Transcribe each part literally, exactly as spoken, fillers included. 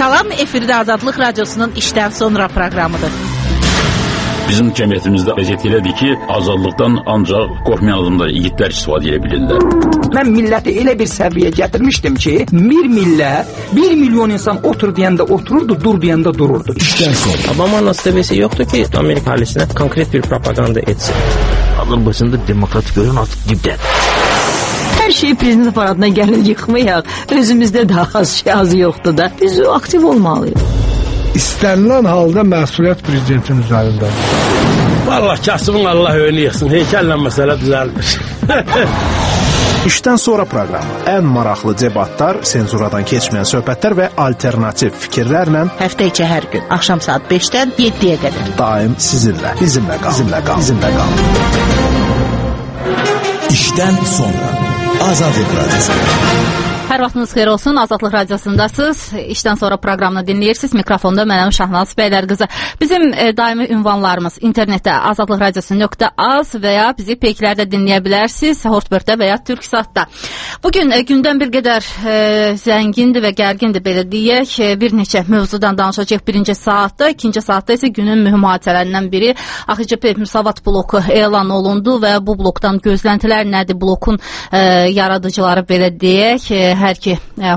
Salam, efirdə Azadlıq Radiosunun işdən sonra proqramıdır. Bizim cəmiyyətimizdə vəziyyət elədir ki, azadlıqdan ancaq qorxmayan adamlar, yiğitlər istifadə edə bilirlər. Mən milləti elə bir səviyyə gətirmişdim ki, bir millət, bir milyon insan otur deyəndə otururdu, dur deyəndə dururdu. İşdən sonra. Obama nasibesi yoktu ki Amerika ailesine konkret bir propaganda etsin. Azərbaycanda demokratik görün artıq dibdədir. Hər şey prezident aparatına gəlir yıxmayaq. Özümüzdə də az şey az yoxdur da. Biz aktiv olmalıyıq. İstənilən halda məsuliyyət prezidentin üzərindədir. Vallahi kasımın Allah önü yıxsın. Heykəllə məsələ düzəlmiş. İşdən sonra proqramı. Ən maraqlı debatlar, senzuradan keçməyən söhbətlər və alternativ fikirlərlə Həftə içi hər gün axşam saat beşdən yeddiyə qədər daim sizinlə, bizimlə qal, bizimlə qal, bizimlə qal. İşdən sonra Azadlıq Radiosu. Hər vaxtınız xeyir olsun, Azadlıq Radiosundasınız. İşdən sonra proqramını dinləyirsiniz. Mikrofonda mənəm Şahnaz Bəylərqızı. Bizim e, daimi ünvanlarımız internetdə azadlıq radiosu nöqtə az və ya bizi peyklərdə dinləyə bilərsiniz, Hortbirdə və ya Türksatda. Bugün e, gündən bir qədər e, zəngindir və gərgindir, belə deyək. E, bir neçə mövzudan danışacaq birinci saatda. İkinci saatda isə günün mühüm hadisələrindən biri A X C P Müsavat bloku elan olundu və bu blokdan gözləntilər nədir? Blokun e, yaradıcıları, belə deyək, e, hər ki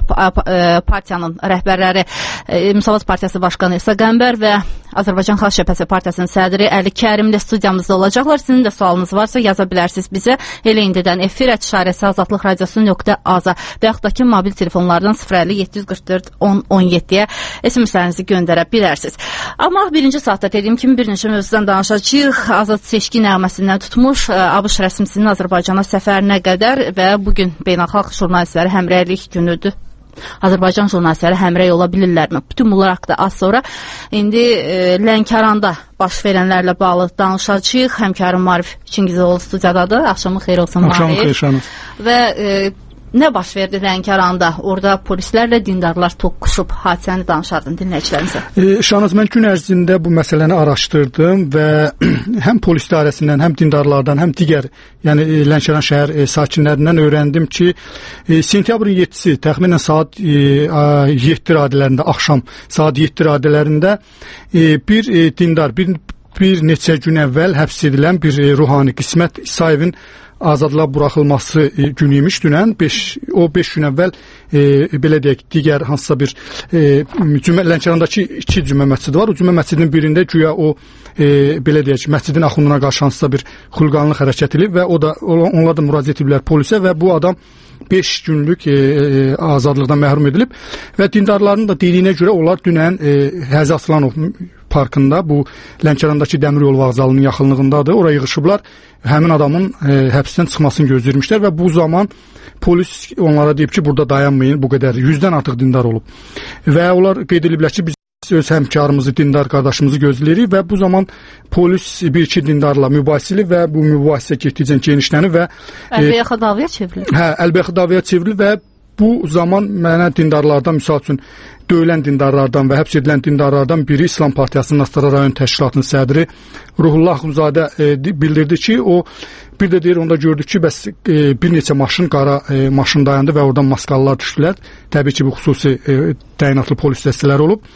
partiyanın rəhbərləri Müsavat Partiyası Başqanı İsa Qəmbər və Azərbaycan Xalq Cəbhəsi Partiyasının sədri Əli Kərimli studiyamızda olacaqlar. Sizin də sualınız varsa yaza bilərsiniz bizə. Elə indidən efir ətişarəsi azadlıq radiosu nöqtə az-a və yaxud da ki mobil telefonlardan sıfır əlli yeddi yüz qırx dörd on on yeddiyə S M S-lərinizi göndərə bilərsiniz. Amma birinci saatda dediyim kimi bir neçə mövzudan danışacağıq. Azad seçki nəğməsindən tutmuş ABŞ rəsmisinin Azərbaycana səfərinə qədər və bugün beynəlxalq jurnalistləri həmrəylik günüdür. Azərbaycan jurnalistləri həmrəy ola bilirlərmi? Bütün bunlar haqqında az sonra indi e, Lənkəranda baş verənlərlə bağlı danışacağıq. Həmkarım Marif Çingizoğlu studiyadadır. Axşamın xeyir olsun Marif. Axşamın xeyir Şahnaz. Və e, nə baş verdi Lənkəranda? Orada polislərlə dindarlar toqquşub, hadisəni danışardın dinləyicilərimizə. E, Şahnaz, mən gün ərzində bu məsələni araşdırdım və həm polis idarəsindən, həm dindarlardan, həm digər, yəni e, Lənkəran şəhər e, sakinlərindən öyrəndim ki, e, sentyabrın yeddisi təxminən saat e, yeddi radələrində, axşam saat yeddi radələrində e, bir e, dindar, bir, bir neçə gün əvvəl həbs edilən bir e, ruhani Qismət İsayevin azadlığa buraxılması e, günü imiş dünən. beş o beş gün əvvəl e, belə deyək, digər hansısa bir e, cümə, Lənkərandakı iki cümə məscidi var. O cümə məscidinin birində güya o e, belə deyək, məscidin axunduna qarşı hansısa bir xulqanlıq hərəkət edib və o da onlar da müraciət ediblər polisə və bu adam beş günlük e, e, azadlıqdan məhrum edilib və dindarların da dediyinə görə onlar dünən e, Həzi Aslanov parkında, bu Lənkərandakı dəmir yol vağzalının yaxınlığındadır. Oraya yığışıblar. Həmin adamın e, həbsdən çıxmasını gözləyirmişlər və bu zaman polis onlara deyib ki, burada dayanmayın, bu qədər yüzdən artıq dindar olub. Və onlar qeyd ediblər ki, biz öz həmkarımızı, dindar qardaşımızı gözləyirik və bu zaman polis bir-iki dindarla mübahisəli və bu mübahisə getdikcə genişlənir və əlbəyaxa davaya çevrilir. Hə, əlbəyaxa davaya çevrilir və bu zaman mənə dindarlardan, misal üçün döyülən dindarlardan və həbs edilən dindarlardan biri İslam Partiyasının Astara rayon təşkilatının sədri Ruhullah Axunzadə e, bildirdi ki, o bir də deyir, onda gördük ki, bəs e, bir neçə maşın, qara e, maşın dayandı və oradan maskalılar düşdülər. Təbii ki, bu xüsusi e, təyinatlı polis dəstələri olub.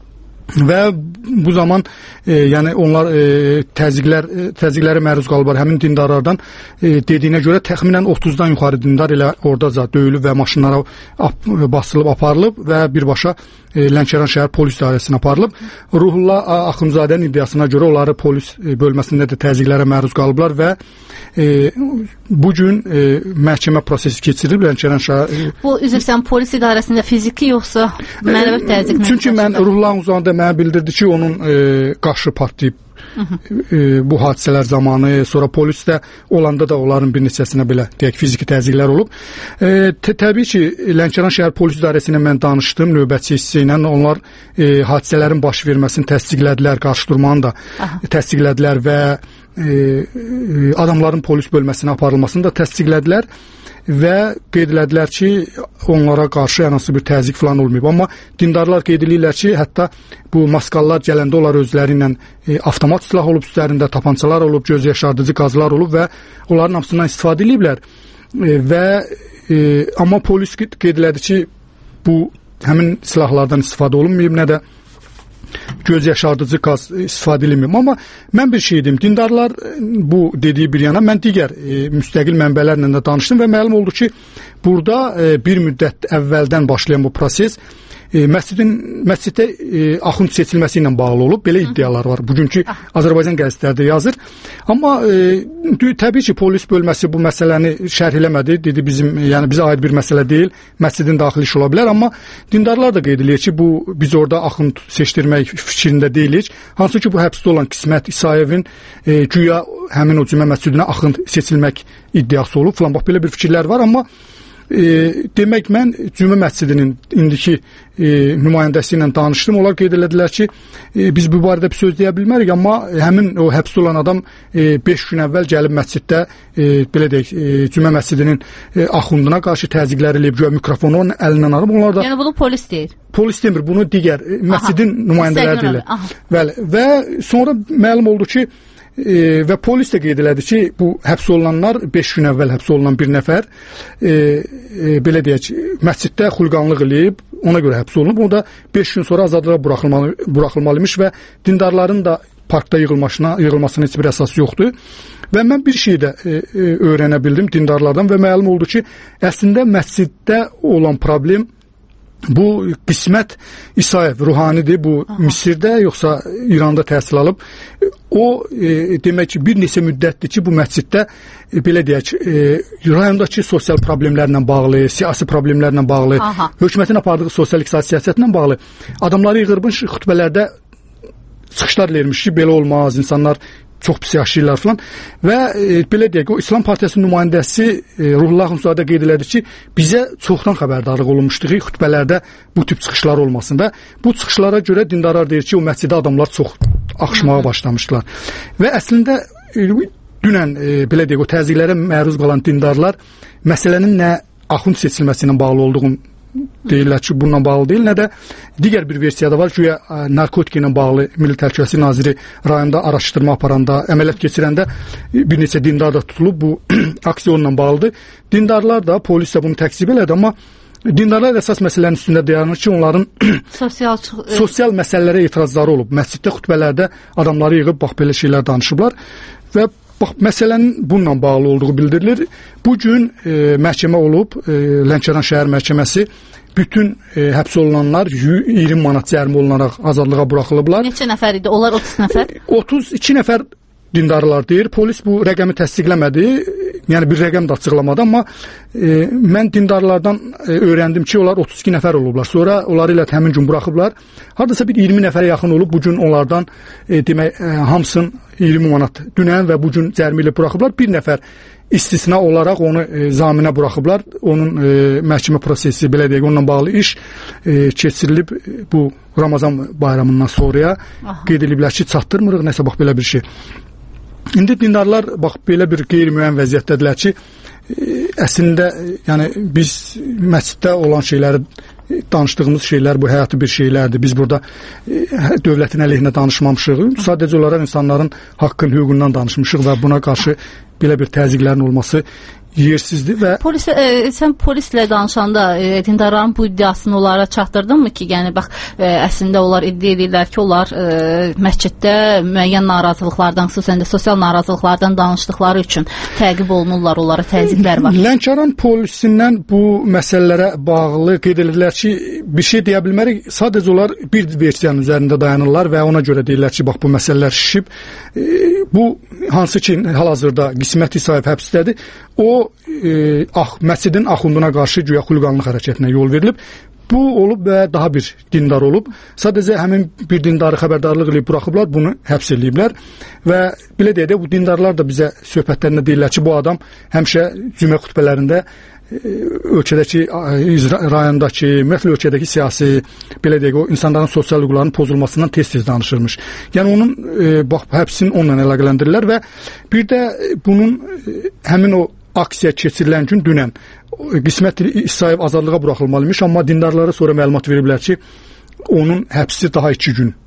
Və bu zaman e, yəni onlar e, təzyiqlər e, təzyiqlərə məruz qalıblar həmin dindarlardan. E, dediyinə görə təxminən otuzdan yuxarı dindar elə oradaca döyülüb və maşınlara ap, basılıb aparılıb və birbaşa e, Lənkəran şəhər polis idarəsinə aparılıb. Ruhullah Axundzadənin iddiasına görə onları polis e, bölməsində də təzyiqlərə məruz qalıblar və e, bu gün e, məhkəmə prosesi keçirilib Lənkəran şəhər. E, bu üzrsən polis idarəsində fiziki yoxsa mənəvi təzyiq? Çünki mən Ruhullah Axundzadənin mənə bildirdi ki, onun e, qaşı partlayıb e, bu hadisələr zamanı, sonra polis də olanda da onların bir neçəsinə belə deyək, fiziki təzyiqlər olub. E, təbii ki, Lənkəran şəhər polis idarəsində mən danışdım, növbətçi hissi ilə onlar e, hadisələrin baş verməsini təsdiqlədilər, qarşıdurmanı da Aha. təsdiqlədilər və e, adamların polis bölməsinə aparılmasını da təsdiqlədilər. Və qeyd elədilər ki, onlara qarşı hər hansı bir təzyiq falan olmayıb. Amma dindarlar qeyd edirlər ki, hətta bu maskallar gələndə onlar özləri ilə e, avtomat silah olub, üstlərində tapançalar olub, göz yaşardıcı qazlar olub və onların hamısından istifadə ediblər. E, və e, amma polis qeyd elədi ki, bu həmin silahlardan istifadə olunmayıb, nə də göz yaşardıcı qaz istifadə edilməyib. Amma mən bir şey dedim, dindarlar bu dediyi bir yana, mən digər e, müstəqil mənbələrlə də danışdım və məlum oldu ki, burada e, bir müddət əvvəldən başlayan bu proses E, məscidin məsciddə e, axund seçilməsi ilə bağlı olub. Belə iddialar var. Bugünkü Azərbaycan qəzetlərində yazır. Amma e, təbii ki, polis bölməsi bu məsələni şərh eləmədi. Dedi bizim, yəni bizə aid bir məsələ deyil. Məscidin daxili iş ola bilər, amma dindarlar da qeyd edir ki, bu biz orada axund seçdirmək fikrində deyilik. Hansı ki, bu həbsdə olan Qismət İsayevin e, güya həmin o cümə məscidinə axund seçilmək iddiası olub falan. Bax belə bir fikirlər var, amma E, demək mən Cümə məscidinin indiki e, nümayəndəsi ilə danışdım. Onlar qeyd elədilər ki, e, biz bu barədə bir söz deyə bilmərik, amma həmin o həbsdə olan adam beş e, gün əvvəl gəlib məsciddə e, belə deyək, e, Cümə məscidinin e, axunduna qarşı təzyiqlər eləyib, göyə mikrofonu onun əlindən alıb. Onlar da yəni bunu polis deyir. Polis demir, bunu digər e, məscidin nümayəndələri deyirlər. Bəli, və sonra məlum oldu ki, E, və polis də qeyd elədi ki, bu həbs olunanlar beş gün əvvəl həbs olunan bir nəfər e, e, belə deyək, məsciddə xulqanlıq eləyib, ona görə həbs olunub. O da beş gün sonra azadlığa buraxılmalı, buraxılmalıymış və dindarların da parkda yığılmasına, yığılmasına heç bir əsas yoxdur. Və mən bir şey də e, e, öyrənə bildim dindarlardan və məlum oldu ki, əslində məsciddə olan problem bu Qismət İsayev ruhanidir, bu Aha. Misirdə yoxsa İranda təhsil alıb. O e, demək ki, bir neçə müddətdir ki, bu məsciddə e, belə deyək, e, rayondakı sosial problemlərlə bağlı, siyasi problemlərlə bağlı, Aha. hökumətin apardığı sosial-iqtisadi siyasətlə bağlı adamları yığırmış, xütbələrdə çıxışlar vermiş ki, belə olmaz, insanlar çox pis yaşayırlar falan və e, belə deyək, o İslam Partiyasının nümayəndəsi e, Ruhullah Xunzadə qeyd elədi ki, bizə çoxdan xəbərdarlıq olunmuşdu ki, xütbələrdə bu tip çıxışlar olmasın və bu çıxışlara görə dindarlar deyir ki, o məscidə adamlar çox axışmağa başlamışdılar. Və əslində e, dünən e, belə deyək, o təzyiqlərə məruz qalan dindarlar məsələnin nə axund seçilməsi ilə bağlı olduğunu deyirlər ki, bununla bağlı deyil, nə də digər bir versiyada var ki, narkotik ilə bağlı Milli Təhlükəsizlik Naziri rayonda araşdırma aparanda, əməliyyat keçirəndə bir neçə dindar da tutulub, bu aksiyonla bağlıdır. Dindarlar da, polis də bunu təksib elədi, amma dindarlar əsas məsələnin üstündə dayanır ki, onların sosial, sosial məsələlərə etirazları olub. Məsciddə, xütbələrdə adamları yığıb, bax, belə şeylər danışıblar və bax, məsələnin bununla bağlı olduğu bildirilir. Bugün e, məhkəmə olub, e, Lənkəran şəhər məhkəməsi bütün e, həbs olunanlar iyirmi manat cərimə olunaraq azadlığa buraxılıblar. Neçə nəfər idi? Onlar otuz nəfər? otuz iki nəfər dindarlar deyir. Polis bu rəqəmi təsdiqləmədi. Yəni bir rəqəm də açıqlamadı, amma e, mən dindarlardan e, öyrəndim ki, onlar otuz iki nəfər olublar. Sonra onları ilə həmin gün buraxıblar. Hardasa bir iyirmi nəfərə yaxın olub. Bugün onlardan e, demək e, hamısın iyirmi manat dünən və bugün cərimə ilə buraxıblar. Bir nəfər istisna olaraq onu e, zaminə buraxıblar. Onun e, məhkəmə prosesi, belə deyək, onunla bağlı iş e, keçirilib bu Ramazan bayramından sonraya. Qeyd ediblər ki, çatdırmırıq, nəsə bax belə bir şey. İndi dindarlar bax belə bir qeyri-müəyyən vəziyyətdədirlər ki, e, əslində yəni biz məsciddə olan şeyləri danışdığımız şeylər bu həyati bir şeylərdir. Biz burada e, dövlətin əleyhinə danışmamışıq. Sadəcə olaraq insanların haqqın, hüququndan danışmışıq və buna qarşı belə bir təzyiqlərin olması yersizdir və polis e, sən polislə danışanda e, dindarların bu iddiasını onlara çatdırdınmı ki, yəni bax e, əslində onlar iddia edirlər ki, onlar e, məsciddə müəyyən narazılıqlardan, xüsusən də sosial narazılıqlardan danışdıqları üçün təqib olunurlar, onlara təzyiqlər var. Lənkəran polisindən bu məsələlərə bağlı qeyd edirlər ki, bir şey deyə bilmərik. Sadəcə onlar bir versiyanın üzərində dayanırlar və ona görə deyirlər ki, bax bu məsələlər şişib. E, bu hansı ki hal-hazırda Qismət İsayev həbsdədir. O e, ax, məscidin axunduna qarşı güya xulqanlıq hərəkətinə yol verilib. Bu olub və daha bir dindar olub. Sadəcə həmin bir dindarı xəbərdarlıq edib buraxıblar, bunu həbs ediblər və belə deyək də bu dindarlar da bizə söhbətlərində deyirlər ki, bu adam həmişə cümə xutbələrində e, ölkədəki, rayondakı, ümumiyyətlə ölkədəki siyasi, belə deyək, o insanların sosial hüquqlarının pozulmasından tez-tez danışırmış. Yəni onun e, bax həbsini onunla əlaqələndirirlər və bir də bunun e, həmin o aksiya keçirilən gün dünən Qismət İsayev azadlığa buraxılmalıymış, amma dindarlara sonra məlumat veriblər ki, onun həbsi daha iki gün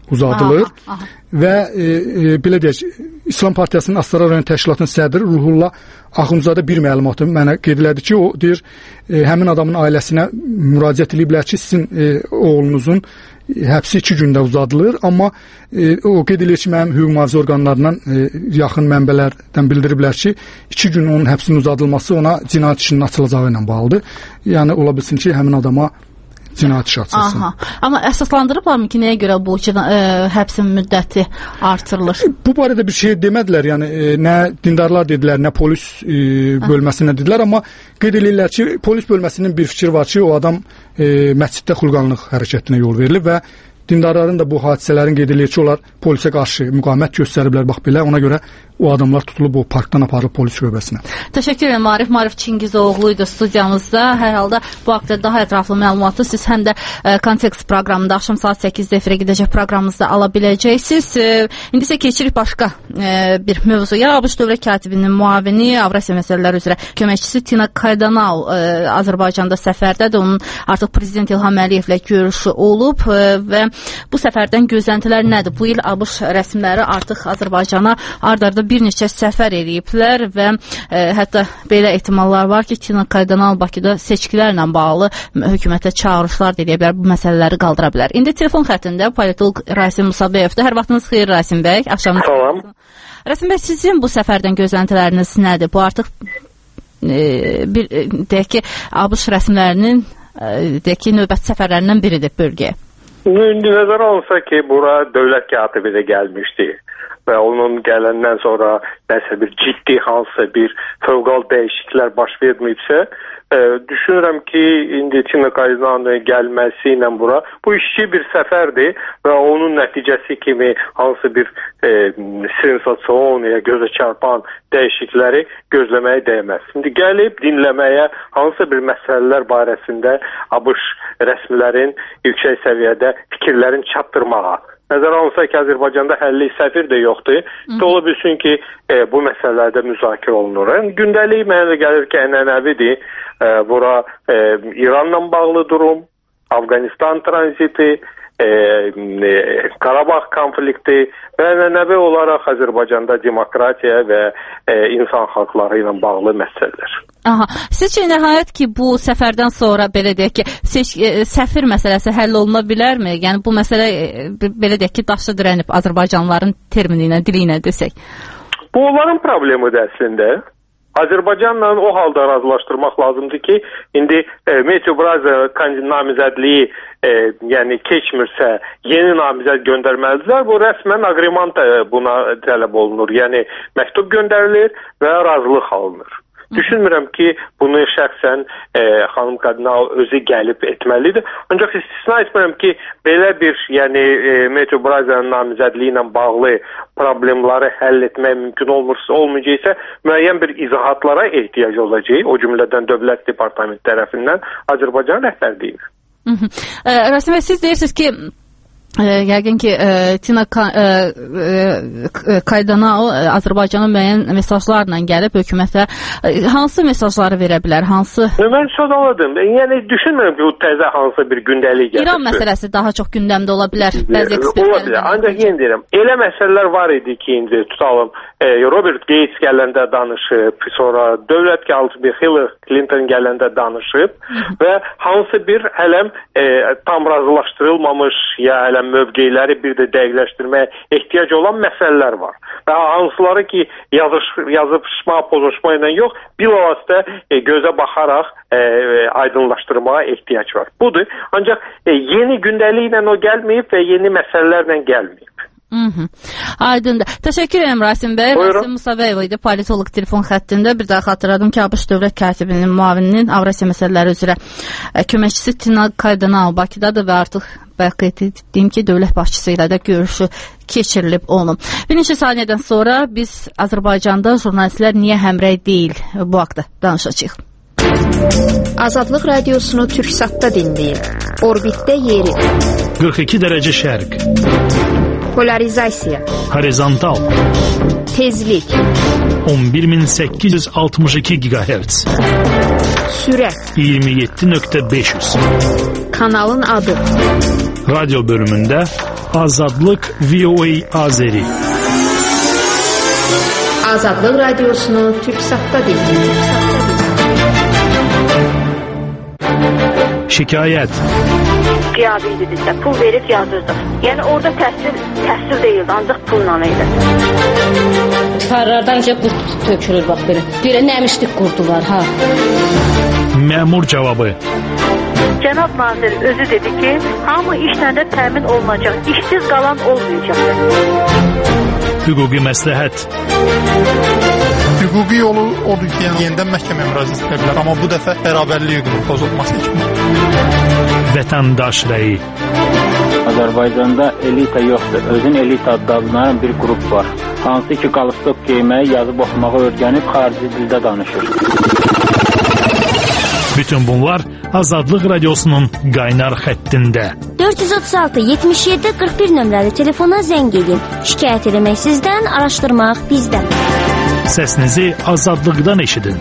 uzadılır. Aha, aha. Və e, e, belə deyək, İslam Partiyasının Astara rayon təşkilatının sədri Ruhullah Axundzadə bir məlumatı mənə qeyd elədi ki, o deyir, e, həmin adamın ailəsinə müraciət ediblər ki, sizin e, oğlunuzun həbsi iki gündə uzadılır, amma e, o qeyd edir ki, mənim hüquq mühafizə orqanlarından e, yaxın mənbələrdən bildiriblər ki, iki gün onun həbsinin uzadılması ona cinayət işinin açılacağı ilə bağlıdır. Yəni ola bilsin ki, həmin adama cinayət işi açılsın. Aha. Amma əsaslandırıblarmı ki, nəyə görə bu cina, e, həbsin müddəti artırılır? Bu barədə bir şey demədilər, yəni e, nə dindarlar dedilər, nə polis e, bölməsinə dedilər, amma qeyd edirlər ki, polis bölməsinin bir fikri var ki, o adam e, məsciddə xulqanlıq hərəkətinə yol verilib və dindarların da bu hadisələrin qeyd edir ki, onlar polisə qarşı müqavimət göstəriblər, bax belə, ona görə o adamlar tutulub o parkdan aparılıb polis şöbəsinə. Təşəkkür edirəm, Arif. Marif Çingizoğlu idi studiyamızda. Hər halda bu haqda daha ətraflı məlumatı siz həm də e, Kontekst proqramında axşam saat səkkizdə efirə gedəcək proqramımızda ala biləcəksiniz. E, İndi isə keçirik başqa e, bir mövzuya. ABŞ Dövlət Katibinin müavini, Avrasiya məsələləri üzrə köməkçisi Tina Kaydanal e, Azərbaycanda səfərdədir. Onun artıq Prezident İlham Əliyevlə görüşü olub e, və bu səfərdən gözləntilər nədir? Bu il ABŞ rəsmiləri artıq Azərbaycana ard-arda bir neçə səfər eləyiblər və e, hətta belə ehtimallar var ki, Tina Kaydanal Bakıda seçkilərlə bağlı hökumətə çağırışlar deyə bilər, bu məsələləri qaldıra bilər. İndi telefon xəttində politolog Rasim Musabəyevdir. Hər vaxtınız xeyir, Rasim bəy. Axşamınız. Salam. Rasim bəy, sizin bu səfərdən gözləntiləriniz nədir? Bu artıq e, bir e, deyək ki, ABŞ rəsmilərinin e, deyək ki, növbəti səfərlərindən biridir bölgəyə. İndi nəzərə alınsa ki, bura dövlət katibi də gəlmişdi və onun gələndən sonra nəsə bir ciddi hansı bir fövqəladə dəyişikliklər baş verməyibsə, e, düşünürəm ki, indi Tina Kaydanalın gəlməsi ilə bura bu işçi bir səfərdir və onun nəticəsi kimi hansı bir e, sensasiyon ya gözə çarpan dəyişiklikləri gözləməyə dəyməz. İndi gəlib dinləməyə hansı bir məsələlər barəsində ABŞ rəsmilərin yüksək səviyyədə fikirlərini çatdırmağa. Nəzərə alınsa ki, Azərbaycanda həlli səfir də yoxdur. Ola bilsin ki, e, bu məsələlərdə müzakirə olunur. Yəni, gündəlik mənə də gəlir ki, ənənəvidir. E, bura e, İranla bağlı durum, Afqanistan tranziti, e, e, Qarabağ konflikti və ənənəvi olaraq Azərbaycanda demokratiya və e, insan haqları ilə bağlı məsələlər. Aha. Sizcə nəhayət ki, bu səfərdən sonra belə deyək ki, seç, e, səfir məsələsi həll oluna bilərmi? Yəni bu məsələ e, belə deyək ki, daşla dirənib Azərbaycanlıların termini ilə, dili ilə desək. Bu onların problemidir əslində. Azərbaycanla o halda razılaşdırmaq lazımdır ki, indi e, Meteo Braza namizədliyi e, yəni keçmirsə, yeni namizəd göndərməlidirlər. Bu rəsmən aqrement buna tələb olunur. Yəni məktub göndərilir və razılıq alınır. Düşünmürəm ki, bunu şəxsən e, xanım Kardinal özü gəlib etməlidir. Ancaq istisna etmirəm ki, belə bir, yəni e, Meteo Braza'nın namizədliyi ilə bağlı problemləri həll etmək mümkün olmursa, olmayacaqsa, müəyyən bir izahatlara ehtiyac olacaq, o cümlədən Dövlət Departamenti tərəfindən Azərbaycan rəhbərliyinə. Rasim bəy, siz deyirsiniz ki, E, yəqin ki, e, Tina Ka e, e, Kaydanal Azərbaycana müəyyən mesajlarla gəlib hökumətə e, hansı mesajları verə bilər, hansı? Mən söz aladım. Yəni düşünmürəm ki, o təzə hansı bir gündəlik gəlir. İran məsələsi daha çox gündəmdə ola bilər. Bəzi ekspertlər. Ancaq yenə deyirəm, elə məsələlər var idi ki, indi tutalım, e, Robert Gates gələndə danışıb, sonra dövlət katibi Hillary Clinton gələndə danışıb və hansı bir hələm e, tam razılaşdırılmamış ya hələm mövqeləri bir də dəqiqləşdirməyə ehtiyac olan məsələlər var. Və hansıları ki, yazış, yazışma, pozuşma ilə yox, bilavasitə e, gözə baxaraq e, aydınlaşdırmağa ehtiyac var. Budur. Ancaq e, yeni gündəliklə o gəlməyib və yeni məsələlərlə gəlməyib. Hı -hı. Aydındır. Təşəkkür edirəm Rasim bəy. Buyurun. Rasim Musabəyov idi, politolog telefon xəttində. Bir daha xatırladım ki, ABŞ Dövlət Katibinin müavininin Avrasiya məsələləri üzrə köməkçisi Tina Kaydanal Bakıdadır və artıq bəqi etdiyim ki, dövlət başçısı ilə də görüşü keçirilib onun. Bir neçə saniyədən sonra biz Azərbaycanda jurnalistlər niyə həmrəy deyil bu haqda danışacağıq. Azadlıq radiosunu Türksatda dinləyin. Orbitdə yeri. qırx iki dərəcə şərq. Polarizasiya. Horizontal. Tezlik. on bir min səkkiz yüz altmış iki gigahertz. Sürət. iyirmi yeddi nöqtə beş yüz. Kanalın adı. Radio bölümündə Azadlıq V O A Azeri. Azadlıq radiosunu Türksatda dinləyin. Şikayət. Qiyabi idi bizdə. Pul verib yazırdıq. Yəni orada təhsil, təhsil deyildi, ancaq pulla idi. Tifarlardan necə qurt tökülür bax belə. Belə nəmişlik qurdu var ha. Məmur cavabı. Cənab nazir özü dedi ki, hamı işlə də təmin olunacaq, işsiz qalan olmayacaq. Hüquqi məsləhət. Hüquqi yolu odur ki, yəni yenidən məhkəməyə müraciət edə bilər, amma bu dəfə bərabərlik hüququnun pozulması kimi. Vətəndaş rəyi. Azərbaycanda elita yoxdur. Özün elita adlanan bir qrup var. Hansı ki, qalstok geyməyi, yazıb oxumağı öyrənib xarici dildə danışır. Bütün bunlar Azadlıq Radiosunun qaynar xəttində. dörd yüz otuz altı yetmiş yeddi qırx bir nömrəli telefona zəng edin. Şikayət etmək sizdən, araşdırmaq bizdən. Səsinizi Azadlıqdan eşidin.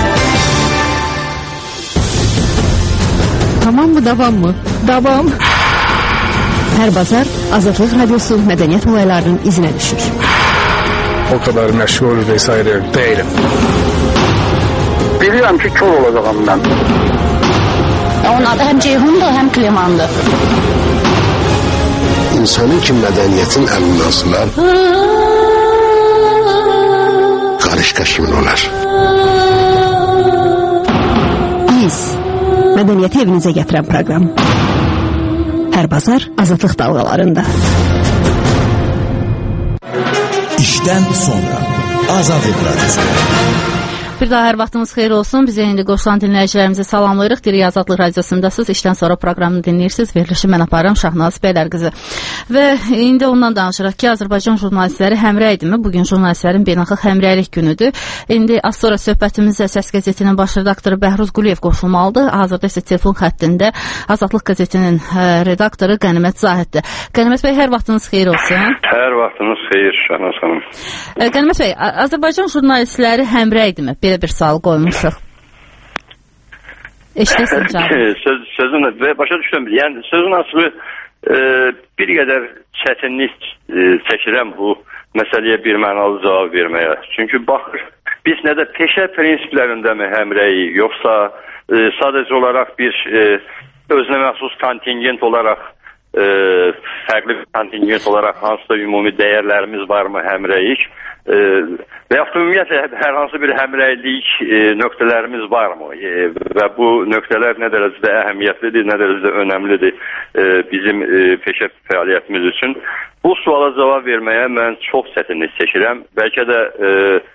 Tamam mı, davam mı? Davam. Hər bazar Azadlıq Radiosu mədəniyyət olaylarının izinə düşür. O kadar məşğul vesaire değilim. Bilirəm ki, kör olacağım mən. Onun adı həm Ceyhundur, həm Klimandır. İnsanın ki, mədəniyyətin əlindən sular, qarışqa kimin olar? Biz, mədəniyyəti evinizə gətirən proqram. Hər bazar Azadlıq dalğalarında. İşdən sonra Azadlıq Radiosu. Bir daha hər vaxtınız xeyir olsun. Bizə indi qoşulan dinləyicilərimizi salamlayırıq. Diri Azadlıq Radiosundasınız. İşdən sonra proqramını dinləyirsiniz. Verilişi mən aparım Şahnaz Bəylərqızı. Və indi ondan danışırıq ki, Azərbaycan jurnalistləri həmrəy idimi? Bugün jurnalistlərin beynəlxalq həmrəylik günüdür. İndi az sonra söhbətimizə Səs qəzetinin baş redaktoru Bəhruz Quliyev qoşulmalıdır. Hazırda isə telefon xəttində Azadlıq qəzetinin redaktoru Qənimət Zahiddir. Qənimət bəy, hər vaxtınız xeyir olsun. Hər vaxtınız xeyir Şahnaz xanım. Qənimət bəy, Azərbaycan jurnalistləri həmrəy idimi? Belə bir sual qoymuşuq. Eşidirsin canım. Söz, sözün, başa düşdüm. Yəni, sözün asılı e, bir qədər çətinlik e, çəkirəm bu məsələyə bir mənalı cavab verməyə. Çünki baxır, biz nə də peşə prinsiplərində mi həmrəyik, yoxsa e, sadəcə olaraq bir e, özünə məxsus kontingent olaraq e, fərqli bir kontingent olaraq hansısa ümumi dəyərlərimiz varmı həmrəyik? E, və yaxud ümumiyyətlə hər hansı bir həmrəylik e, nöqtələrimiz varmı? E, və bu nöqtələr nə dərəcədə əhəmiyyətlidir, nə dərəcədə önəmlidir e, bizim e, peşə fəaliyyətimiz üçün? Bu suala cavab verməyə mən çox çətinlik çəkirəm. Bəlkə də e,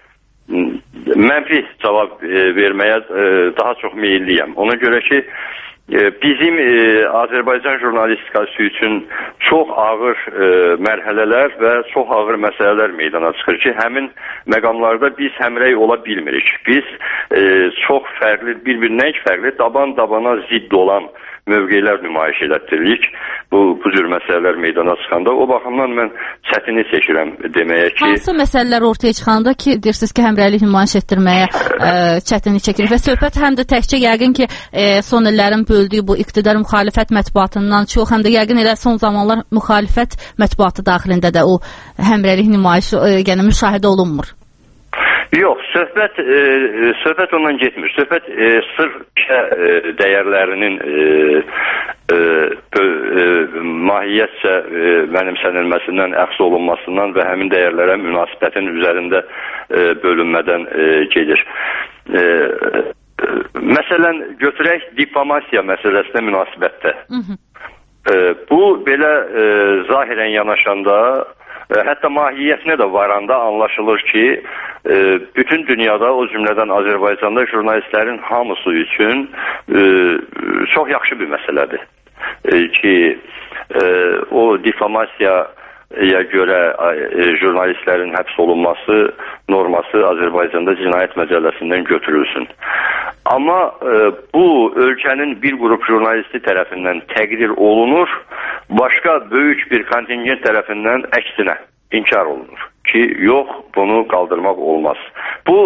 mənfi cavab e, verməyə e, daha çox meyilliyəm. Ona görə ki, bizim e, Azərbaycan jurnalistikası üçün çox ağır e, mərhələlər və çox ağır məsələlər meydana çıxır ki, həmin məqamlarda biz həmrəy ola bilmirik. Biz e, çox fərqli, bir-birinə fərqli, daban-dabana zidd olan mövqelər nümayiş elətdiririk bu, bu cür məsələlər meydana çıxanda. O baxımdan mən çətinlik çəkirəm deməyə ki... Hansı məsələlər ortaya çıxanda ki, deyirsiniz ki, həmrəylik nümayiş etdirməyə e, çətinlik çəkirik və söhbət həm də təkcə yəqin ki, e, son illərin böldüyü bu iqtidar müxalifət mətbuatından çox, həm də yəqin elə son zamanlar müxalifət mətbuatı daxilində də o həmrəylik nümayiş e, yəni müşahidə olunmur. Yox, söhbət e, söhbət ondan getmir. Söhbət e, sırf e, dəyərlərinin e, e, e, mahiyyətcə e, mənimsənilməsindən, əxs olunmasından və həmin dəyərlərə münasibətin üzərində e, bölünmədən e, gedir. E, e, məsələn, götürək diplomasiya məsələsinə münasibətdə. Hı hı. E, bu belə e, zahirən yanaşanda, hətta mahiyyətinə də varanda anlaşılır ki, e, bütün dünyada, o cümlədən Azərbaycanda jurnalistlərin hamısı üçün e, çox yaxşı bir məsələdir. E, ki, e, o diplomasiyaya görə e, jurnalistlərin həbs olunması norması Azərbaycanda cinayət məcəlləsindən götürülsün. Amma e, bu ölkənin bir qrup jurnalisti tərəfindən təqdir olunur, başqa böyük bir kontingent tərəfindən əksinə inkar olunur ki, yox, bunu qaldırmaq olmaz. Bu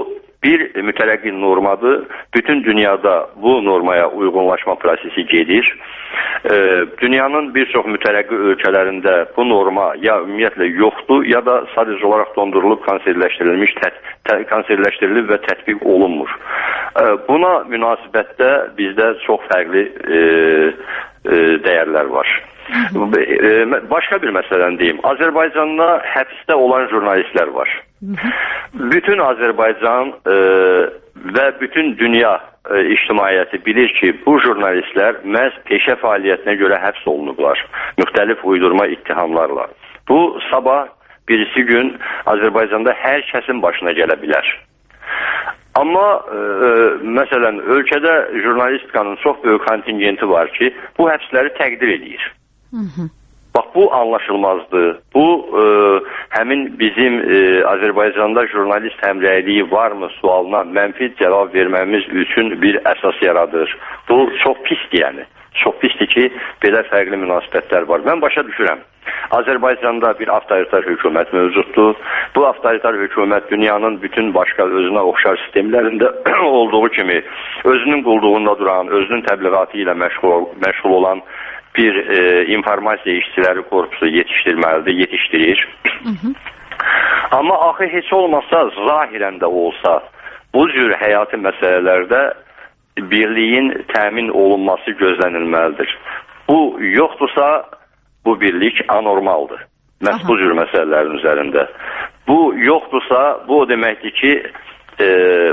bir mütərəqqi normadır. Bütün dünyada bu normaya uyğunlaşma prosesi gedir. E, dünyanın bir çox mütərəqqi ölkələrində bu norma ya ümumiyyətlə yoxdur, ya da sadəcə olaraq dondurulub konserləşdirilmiş, tət, tə, konserləşdirilib və tətbiq olunmur. E, buna münasibətdə bizdə çox fərqli e, e, dəyərlər var. E, başqa bir məsələni deyim. Azərbaycanda həbsdə olan jurnalistlər var. Bütün Azərbaycan e, və bütün dünya e, ictimaiyyəti bilir ki, bu jurnalistlər məhz peşə fəaliyyətinə görə həbs olunublar. Müxtəlif uydurma ittihamlarla. Bu sabah birisi gün Azərbaycanda hər kəsin başına gələ bilər. Amma e, məsələn ölkədə jurnalistikanın çox böyük kontingenti var ki, bu həbsləri təqdir edir. Hı -hı. Bax, bu anlaşılmazdır. Bu e, həmin bizim e, Azərbaycanda jurnalist həmrəyliyi varmı sualına mənfi cavab verməmiz üçün bir əsas yaradır. Bu çox pisdir yəni. Çox pisdir ki, belə fərqli münasibətlər var. Mən başa düşürəm. Azərbaycanda bir avtoritar hökumət mövcuddur. Bu avtoritar hökumət dünyanın bütün başqa özünə oxşar sistemlərində olduğu kimi özünün qulluğunda duran, özünün təbliğatı ilə məşğul, məşğul olan bir e, informasiya işçiləri korpusu yetişdirməlidir, yetişdirir. Hı hı. Amma axı heç olmasa zahirən də olsa bu cür həyati məsələlərdə birliyin təmin olunması gözlənilməlidir. Bu yoxdursa bu birlik anormaldır. Məhz bu cür məsələlərin üzərində. Bu yoxdursa bu o deməkdir ki e,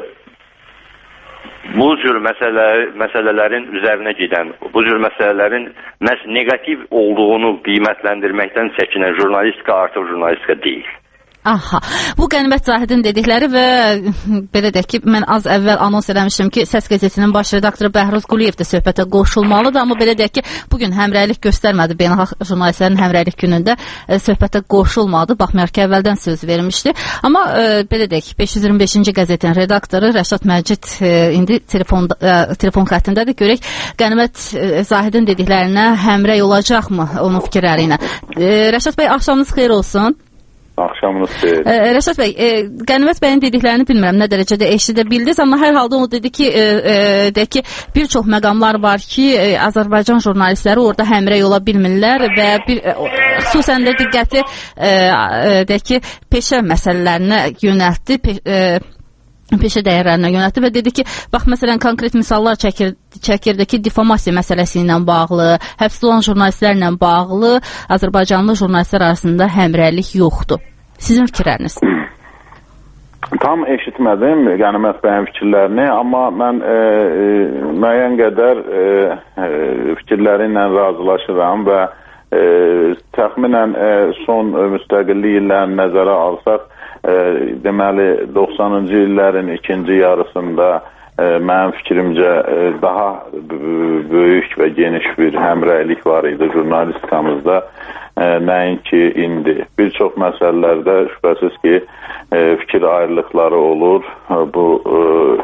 bu cür məsələ, məsələlərin üzərinə gedən, bu cür məsələlərin məhz negativ olduğunu qiymətləndirməkdən çəkinən jurnalistika artıq jurnalistika deyil. Aha, bu Qənimət Zahidin dedikləri və belə deyək ki, mən az əvvəl anons eləmişdim ki, Səs qəzetinin baş redaktoru Bəhruz Quliyev də söhbətə qoşulmalıdır, amma belə deyək ki, bugün həmrəylik göstərmədi, beynəlxalq jurnalistlərin həmrəylik günündə e, söhbətə qoşulmadı, baxmayaraq ki, əvvəldən söz vermişdi. Amma e, belə deyək, beş yüz iyirmi beşinci qəzetin redaktoru Rəşad Məcid e, indi telefon, e, telefon xəttindədir. Görək Qənimət e, Zahidin dediklərinə həmrəy olacaqmı onun fikirləri ilə? E, Rəşad bəy, axşamınız xeyir olsun. Axşamınız xeyir. E, Rəşad bəy, e, Qənimət bəyin dediklərini bilmirəm nə dərəcədə eşidə bildiniz, amma hər halda o dedi ki, e, e, de ki, bir çox məqamlar var ki, e, Azərbaycan jurnalistləri orada həmrəy ola bilmirlər və bir e, xüsusən də diqqəti e, e, de ki, peşə məsələlərinə yönəltdi, pe, e, peşə dəyərlərinə yönəltdi və dedi ki, bax məsələn konkret misallar çəkir, çəkirdi ki, difamasiya məsələsi ilə bağlı, həbsdə olan jurnalistlərlə bağlı Azərbaycanlı jurnalistlər arasında həmrəylik yoxdur. Sizin fikirləriniz? Tam eşitmədim Qənimət bəyin fikirlərini, amma mən e, e, müəyyən qədər e, e, fikirləri ilə razılaşıram və e, təxminən e, son müstəqillik illərini nəzərə alsaq, e, deməli doxsanıncı illərin ikinci yarısında e, mənim fikrimcə e, daha böyük və geniş bir həmrəylik var idi jurnalistikamızda. E, nəinki indi. Bir çox məsələlərdə şübhəsiz ki, e, fikir ayrılıqları olur. Bu e,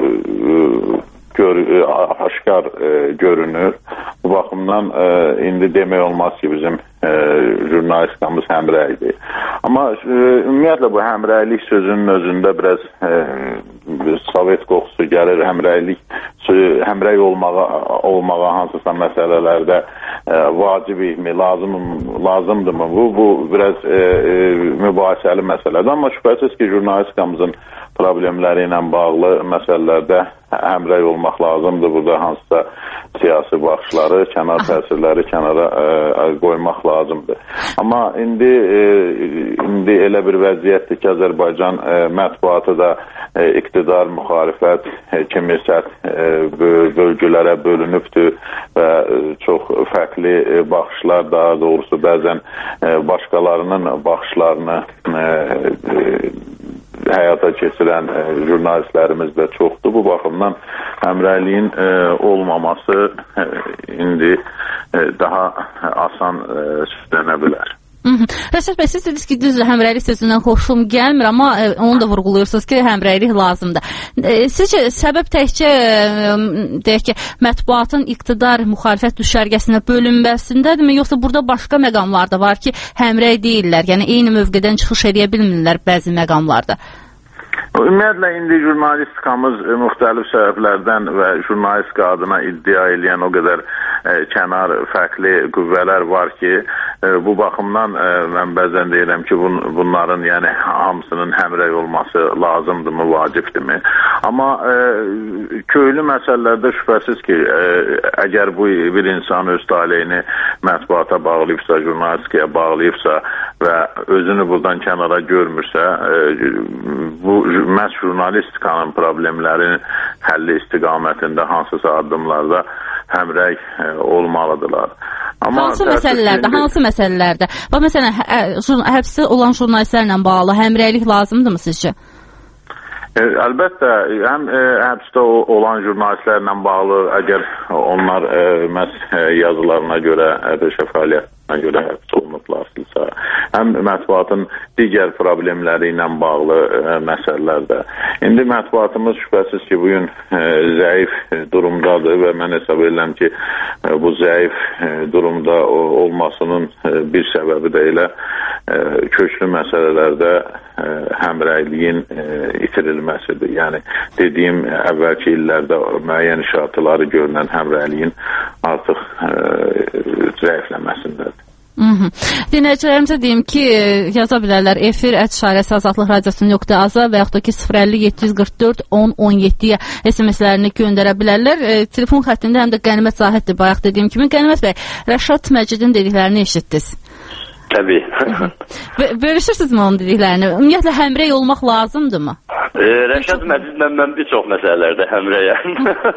e, gör, e, aşkar e, görünür. Bu baxımdan e, indi demək olmaz ki, bizim e, jurnalistikamız həmrəydir. Amma e, ümumiyyətlə bu həmrəylik sözünün özündə biraz e, Sovet qoxusu gəlir. Həmrəylik, həmrəy olmağa, olmağa hansısa məsələlərdə e, vacibmi, lazım, lazımdırmı? Bu, bu biraz e, e, mübahisəli məsələdir. Amma şübhəsiz ki, jurnalistikamızın problemləri ilə bağlı məsələlərdə həmrəy olmaq lazımdır. Burada hansısa siyasi baxışları, kənar təsirləri kənara e, qoymaq lazımdır. Amma indi e, indi elə bir vəziyyətdir ki, Azərbaycan e, mətbuatı da e, iqtidar, müxalifət e, kimi sərt e, bölgülərə bölünübdür və e, çox fərqli e, baxışlar, daha doğrusu bəzən e, başqalarının baxışlarını e, e, həyata keçirən e, jurnalistlərimiz də çoxdur. Bu baxımdan həmrəyliyin e, olmaması e, indi e, daha asan e, süslənə bilər. Rəşad bəy, siz dediniz ki, düzdür, həmrəylik sözündən xoşum gəlmir, amma e, onu da vurğuluyursunuz ki, həmrəylik lazımdır. E, sizcə səbəb təkcə e, deyək ki, mətbuatın iqtidar müxalifət düşərgəsinə bölünməsindədirmi, yoxsa burada başqa məqamlar da var ki, həmrəy deyirlər, yəni eyni mövqedən çıxış edə bilmirlər bəzi məqamlarda? Ümumiyyətlə, indi jurnalistikamız müxtəlif səbəblərdən və jurnalistika adına iddia edən o qədər e, kənar fərqli qüvvələr var ki, e, bu baxımdan e, mən bəzən deyirəm ki, bun, bunların yəni hamısının həmrəy olması lazımdırmı, vacibdirmi? Amma e, köylü məsələlərdə şübhəsiz ki, e, əgər bu bir insan öz taleyini mətbuata bağlayıbsa, jurnalistikaya bağlayıbsa və özünü buradan kənara görmürsə, e, bu məhz jurnalistikanın problemlərinin həlli istiqamətində hansısa addımlarda həmrəy e, olmalıdırlar. Amma hansı məsələlərdə, indi... hansı məsələlərdə? Bax, məsələn, hə, həbsdə olan jurnalistlərlə bağlı həmrəylik lazımdırmı sizcə? E, əlbəttə, həm e, həbsdə olan jurnalistlərlə bağlı, əgər onlar e, məhz e, yazılarına görə, peşə fəaliyyətinə görə həbs olunublarsa, həm mətbuatın digər problemləri ilə bağlı e, məsələlərdə. İndi mətbuatımız şübhəsiz ki, bugün e, zəif durumdadır və mən hesab edirəm ki, e, bu zəif e, durumda olmasının e, bir səbəbi də elə e, köklü məsələlərdə e, həmrəyliyin e, itirilməsidir. Yəni, dediyim əvvəlki illərdə müəyyən işartıları görünən həmrəyliyin artıq e, zəifləməsindədir. Dinləyicilərimizə deyim ki, yaza bilərlər efir ət işarəsi azadlıq radiosu nöqtə az və yaxud da ki sıfır əlli yeddi yüz qırx dörd on on yeddiyə S M S-lərini göndərə bilərlər. E, telefon xəttində həm də Qənimət Zahiddir, bayaq dediyim kimi. Qənimət bəy, Rəşad Məcidin dediklərini eşitdiniz. Təbii. Bölüşürsünüzmü onun dediklərini? Ümumiyyətlə, həmrəy olmaq lazımdırmı? E, Rəşad Məcidlə mən bir çox məsələlərdə həmrəyəm.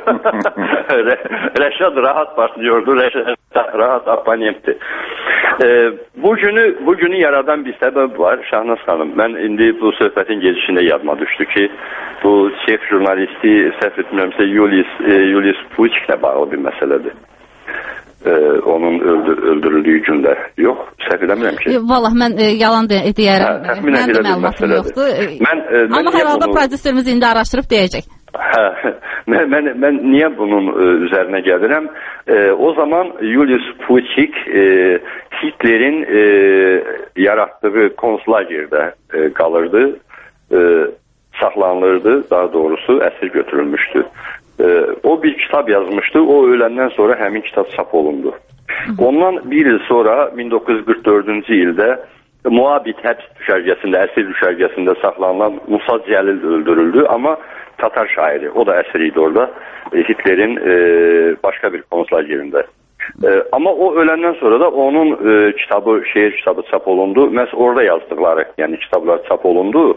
Rəşad rahat başlıyordu, Rəşad rahat abonentdir. E, bu günü, bu günü yaradan bir səbəb var, Şahnaz xanım. Mən indi bu söhbətin gedişində yadıma düşdü ki, bu çex jurnalisti, səhv etmirəmsə, Yulis, e, Yulis Puçiklə bağlı bir məsələdir. Ee, onun öldür, öldürüldüyü gündə. Yox, səhv eləmirəm ki. Vallahi mən e, yalan de deyərəm. Hə, mən də məlumatım yoxdur. Mən, e, mən Amma hər halda bunu... prodüserimiz indi araşdırıb deyəcək. Hə, mən, mən, mən niyə bunun e, üzərinə gəlirəm? E, o zaman Julius Puçik e, Hitlerin e, yaratdığı konslagerdə e, qalırdı, e, saxlanılırdı, daha doğrusu əsir götürülmüşdü. Ee, o bir kitap yazmıştı. O öləndən sonra həmin kitap çap olundu. Ondan bir il sonra bin doqquz yüz qırx dördüncü ildə Muabit həbs düşərgəsində, əsir düşərgəsində saxlanılan Musa Cəlil öldürüldü. Amma Tatar şairi, o da əsir idi orada. Hitlerin e, başqa bir konslagerində. E, amma o öləndən sonra da onun e, kitabı, şeir kitabı çap olundu. Məhz orada yazdıqları, yəni kitablar çap olundu.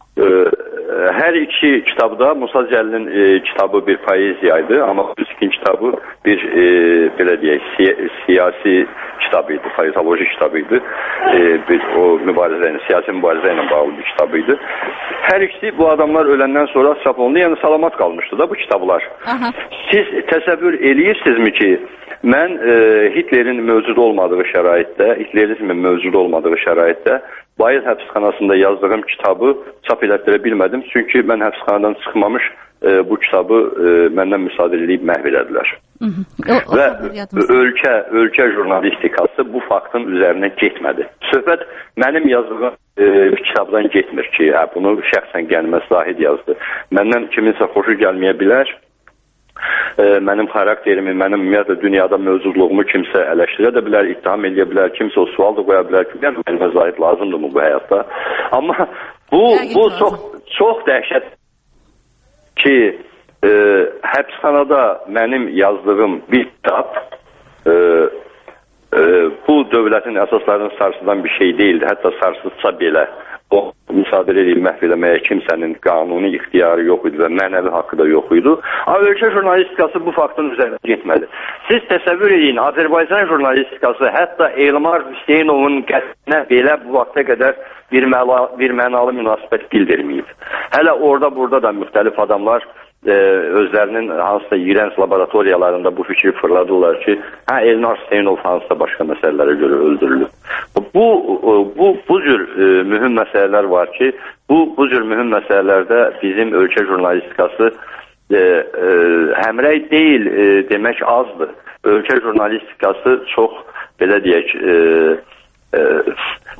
Hər iki kitabda Musa Cəlilin e, kitabı bir poeziyaydı, amma Puçikin kitabı bir e, belə deyək, si siyasi kitabıydı, politoloji kitabıydı. E, bir o mübarizə ilə, siyasi mübarizə ilə bağlı bir kitabıydı. Hər ikisi bu adamlar öləndən sonra çap olundu, yəni salamat qalmışdı da bu kitablar. Aha. Siz təsəvvür eləyirsinizmi ki, mən e, Hitlerin mövcud olmadığı şəraitdə, Hitlerizmin mövcud olmadığı şəraitdə Bayır həbsxanasında yazdığım kitabı çap elətdirə bilmədim. Çünki mən həbsxanadan çıxmamış e, bu kitabı e, məndən müsaade edib məhv elədilər. Və ölkə, ölkə jurnalistikası bu faktın üzərinə getmədi. Söhbət mənim yazdığım e, kitabdan getmir ki, hə, bunu şəxsən Qənimət Zahid yazdı. Məndən kiminsə xoşu gəlməyə bilər. E, mənim xarakterimi, mənim ümumiyyətlə dünyada mövcudluğumu kimsə eleştirə də bilər, ittiham edə bilər, kimsə o sual da qoya bilər ki, yəni mənimə zahid lazımdır mı bu həyatda? Amma bu, bu çox, çox dəhşət ki, e, həbsxanada mənim yazdığım bir kitab e, e, bu dövlətin əsaslarını sarsıdan bir şey deyildi, hətta sarsıtsa belə. O müsaade edib məhv eləməyə kimsənin qanuni ixtiyarı yox idi və mənəvi haqqı da yox idi. Amma ölkə jurnalistikası bu faktın üzərinə getmədi. Siz təsəvvür edin, Azərbaycan jurnalistikası hətta Elmar Hüseynovun qətlinə belə bu vaxta qədər bir, məla, bir mənalı münasibət bildirməyib. Hələ orada burada da müxtəlif adamlar e, özlərinin hansısa iğrənc laboratoriyalarında bu fikri fırladılar ki, hə, Elmar Hüseynov hansısa başqa məsələlərə görə öldürülür. Bu, bu, bu cür e, mühüm məsələlər var ki, bu, bu cür mühüm məsələlərdə bizim ölkə jurnalistikası e, e, həmrəy deyil e, demək azdır. Ölkə jurnalistikası çox, belə deyək, e, e, sıldıran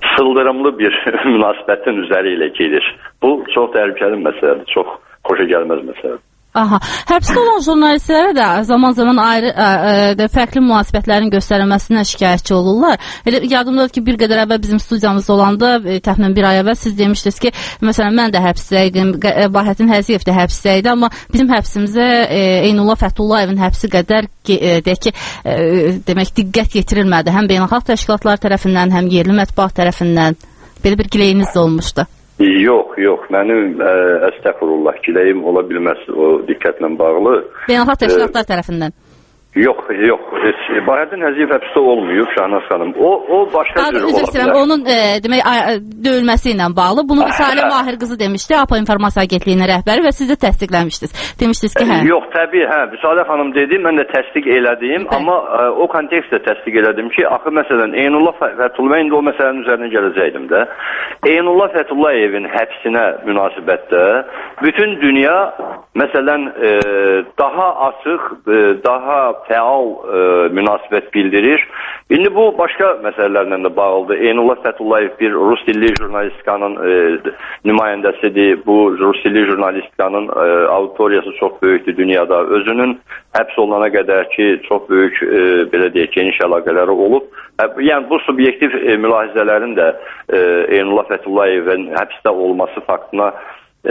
soyqırımlı bir münasibətin üzəri ilə gedir. Bu çox təhlükəli məsələdir, çox xoşa gəlməz məsələdir. Aha. Həbsdə olan jurnalistlərə də zaman-zaman ayrı ə, ə, fərqli münasibətlərin göstərilməsindən şikayətçi olurlar. Elə yadımdadır ki, bir qədər əvvəl bizim studiyamızda olanda, e, təxminən bir ay əvvəl siz demişdiniz ki, məsələn, mən də həbsdəydim, Bahətin Həziyev də həbsdəydi, amma bizim həbsimizə e, Eynullah Fətullayevin həbsi qədər e, deyək ki, e, demək diqqət yetirilmədi. Həm beynəlxalq təşkilatlar tərəfindən, həm yerli mətbuat tərəfindən belə bir gileyiniz də olmuşdu. Yox, yox, mənim ə, əstəğfurullah giləyim ola bilməz o diqqətlə bağlı. Beynəlxalq təşkilatlar ə, tərəfindən. Yox, yox. Bahətin Həziyev həbsdə olmayıb Şahnaz xanım. O o başqa cür ola bilər. Onun e, demək döyülməsi ilə bağlı. Bunu Salə Mahir qızı demişdi, A P A İnformasiya Agentliyinin rəhbəri və siz də təsdiqləmişdiniz. Demişdiniz ki, hə. Yox, təbii, hə. Salə xanım dedi, mən də təsdiq elədim, hə. Amma ə, o kontekstdə təsdiq elədim ki, axı məsələn Eynullah Fətullah, indi o məsələnin üzərinə gələcəkdim də. Eynullah Fətullayevin həbsinə münasibətdə bütün dünya məsələn e, daha açıq, e, daha fəal e, münasibət bildirir. İndi bu başqa məsələlərlə də bağlıdır. Eynullah Fətullayev bir Rus dilli jurnalistikanın e, nümayəndəsidir. Bu Rus dilli jurnalistikanın e, auditoriyası çox böyükdür dünyada. Özünün həbs olunana qədər ki, çox böyük e, belə deyək, geniş əlaqələri olub. Yəni bu subyektiv e, mülahizələrin də e, Eynullah Fətullayevin həbsdə olması faktına e,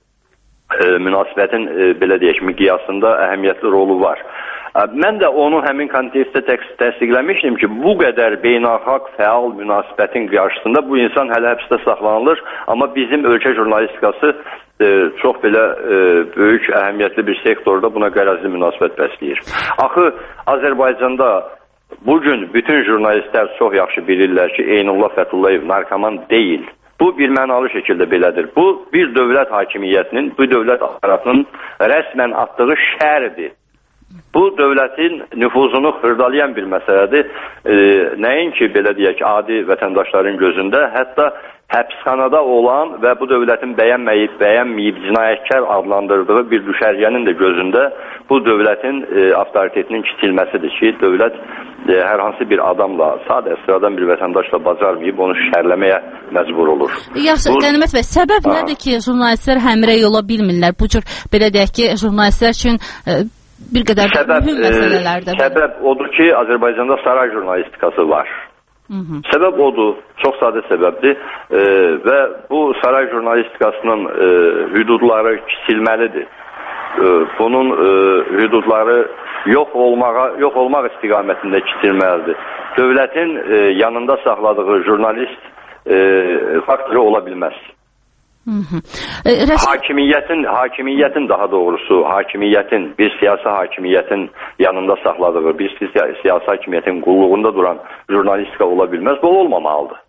e, münasibətin e, belə deyək, miqyasında əhəmiyyətli rolu var. Mən də onu həmin kontekstdə təsdiqləmişdim ki, bu qədər beynəlxalq fəal münasibətin qarşısında bu insan hələ həbsdə saxlanılır, amma bizim ölkə jurnalistikası e, çox belə e, böyük, əhəmiyyətli bir sektorda buna qərəzli münasibət bəsləyir. Axı Azərbaycanda bugün bütün jurnalistlər çox yaxşı bilirlər ki, Eynullah Fətullayev narkoman deyil. Bu bir mənalı şəkildə belədir. Bu bir dövlət hakimiyyətinin, bu dövlət aparatının rəsmən atdığı şərdir. Bu dövlətin nüfuzunu xırdalayan bir məsələdir. E, nəinki belə deyək, adi vətəndaşların gözündə, hətta həbsxanada olan və bu dövlətin bəyənməyib, bəyənməyib cinayətkar adlandırdığı bir düşərgənin də gözündə bu dövlətin e, avtoritetinin kiçilməsidir ki, dövlət e, hər hansı bir adamla, sadə sıradan bir vətəndaşla bacarmayıb, onu şərləməyə məcbur olur. Yaxşı, bu, Qənimət bəy, səbəb aha. nədir ki, jurnalistlər həmrəy ola bilmirlər? Bu cür, belə deyək ki, jurnalistlər üçün e, bir qədər səbəb, mühüm məsələlərdə. E, səbəb odur ki, Azərbaycanda saray jurnalistikası var. Hı -hı. Səbəb odur, çox sadə səbəbdir e, və bu saray jurnalistikasının e, hüdudları kiçilməlidir. E, bunun e, hüdudları yox olmağa, yox olmaq istiqamətində kiçilməlidir. Dövlətin e, yanında saxladığı jurnalist e, faktoru ola bilməz. Hı -hı. E, Rəs- hakimiyyətin, hakimiyyətin daha doğrusu, hakimiyyətin, bir siyasi hakimiyyətin yanında saxladığı, bir siyasi hakimiyyətin qulluğunda duran jurnalistika ola bilməz, bu olmamalıdır.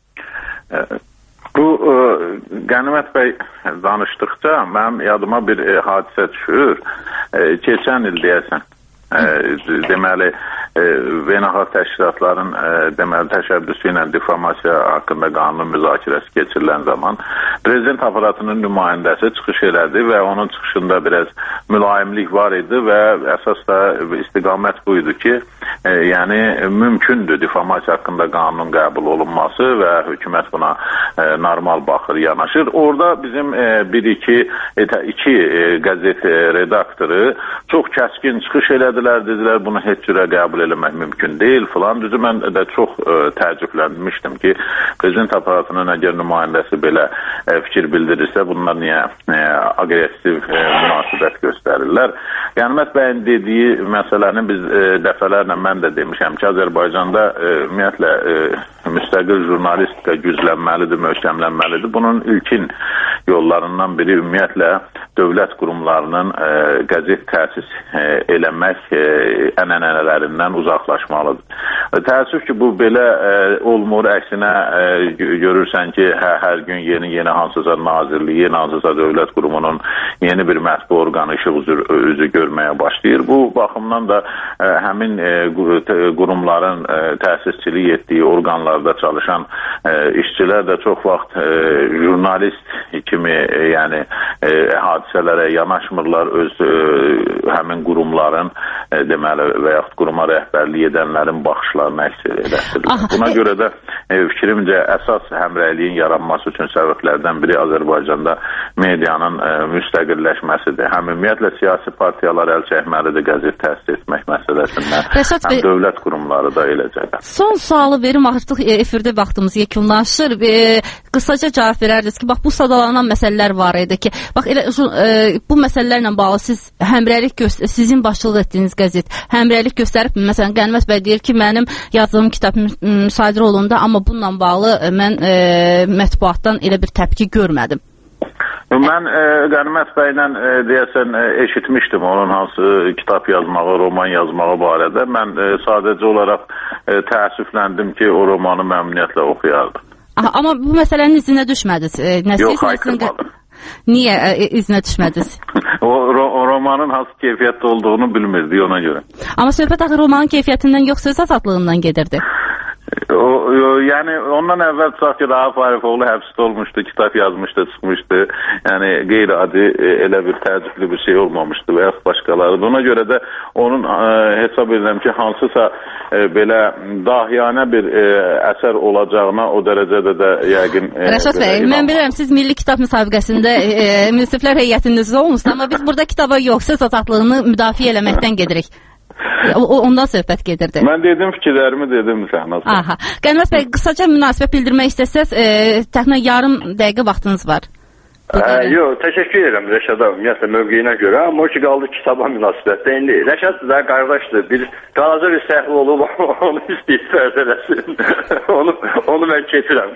E, bu e, Qənimət bəy danışdıqca mənim yadıma bir e, hadisə düşür. E, keçən il deyəsən, e, deməli, e, beynəlxalq təşkilatların e, deməli təşəbbüsü ilə difamasiya haqqında qanun müzakirəsi keçirilən zaman prezident aparatının nümayəndəsi çıxış elədi və onun çıxışında biraz mülayimlik var idi və əsas da istiqamət bu idi ki, e, yəni mümkündür difamasiya haqqında qanun qəbul olunması və hökumət buna e, normal baxır, yanaşır. Orada bizim e, bir iki e, iki e, qəzet e, redaktoru çox kəskin çıxış elədilər, dedilər bunu heç cürə qəbul eləmək mümkün deyil filan. Düzü mən də çox e, təəccüblənmişdim ki, prezident aparatının əgər nümayəndəsi belə e, fikir bildirirsə, bunlar niyə e, aqressiv e, münasibət göstərirlər? Qənimət bəyin dediyi məsələni biz e, dəfələrlə mən də demişəm ki, Azərbaycanda e, ümumiyyətlə e, müstəqil jurnalistika güclənməlidir, möhkəmlənməlidir. Bunun ilkin yollarından biri ümumiyyətlə dövlət qurumlarının e, qəzet təsis e, eləmək e, ənənələrindən uzaqlaşmalıdır. E, təəssüf ki, bu belə e, olmur, əksinə e, görürsən ki, hə, hər gün yeni-yeni hansısa nazirliyi, yeni hansısa dövlət qurumunun yeni bir mətbu orqanı işıq üzü, üzü görməyə başlayır. Bu baxımdan da e, həmin e, qurumların e, təsisçilik etdiyi orqanlarda çalışan e, işçilər də çox vaxt e, jurnalist kimi e, yəni e, hadisələrə yanaşmırlar, öz e, həmin qurumların e, deməli və yaxud quruma rəhbərlik edənlərin baxışlarını əks etdirir. Buna görə də e, fikrimcə əsas həmrəyliyin yaranması üçün səbəblərdən biri Azərbaycanda medianın e, müstəqilləşməsidir. Həm ümumiyyətlə siyasi partiyalar əl çəkməlidir qəzet təsis etmək məsələsindən, həm Bey, dövlət qurumları da eləcəkdir. Son sualı verim, artıq efirdə vaxtımız yekunlaşır. E, qısaca cavab verərdiniz ki, bax bu sadalanan məsələlər var idi ki, bax elə e, bu məsələlərlə bağlı siz həmrəylik göstər, sizin başçılıq etdiyiniz qəzet həmrəylik göstərib, məsələn Qənimət bəy deyir ki, mənim yazdığım kitab müsadirə olundu, amma bununla bağlı mən e, mətbuatdan elə bir təpki görmədim. Mən e, Qənimət bəylə e, deyəsən e, eşitmişdim onun hansı kitab yazmağı, roman yazmağı barədə. Mən e, sadəcə olaraq e, təəssüfləndim ki, o romanı məmnuniyyətlə oxuyardım. Aha, amma bu məsələnin izinə düşmədiniz. E, nə Yox, haykırmadım. Niyə e, izinə düşmədiniz? o, ro o romanın hansı keyfiyyətdə olduğunu bilmirdi ona görə. Amma söhbət axı romanın keyfiyyətindən yox, söz azadlığından gedirdi. O, o, yəni ondan əvvəl tutaq ki, Rauf Arifoğlu həbsdə olmuşdu, kitab yazmışdı, çıxmışdı. Yəni qeyri-adi e, elə bir təəccüblü bir şey olmamışdı və yaxud başqaları. Ona görə də onun e, hesab edirəm ki, hansısa e, belə dahiyanə bir e, əsər olacağına o dərəcədə də yəqin... E, Rəşad bəy, mən bilirəm, siz Milli Kitab Müsabiqəsində e, münsiflər heyətinizdə olmuşsunuz, amma biz burada kitaba yox, söz azadlığını müdafiə eləməkdən gedirik. O, ondan söhbət gedirdi. Mən dedim fikirlərimi dedim Şəhnaz. Aha. Qənimət bəy, qısaca münasibət bildirmək istəsəz, e, təxminən yarım dəqiqə vaxtınız var. Hə, yox, təşəkkür edirəm Rəşada, ümumiyyətlə mövqeyinə görə, amma o ki qaldı kitaba münasibətdə. İndi Rəşad da qardaşdır, bir qalaca bir səhv olub, onu istəyir eləsin. onu, onu mən keçirəm.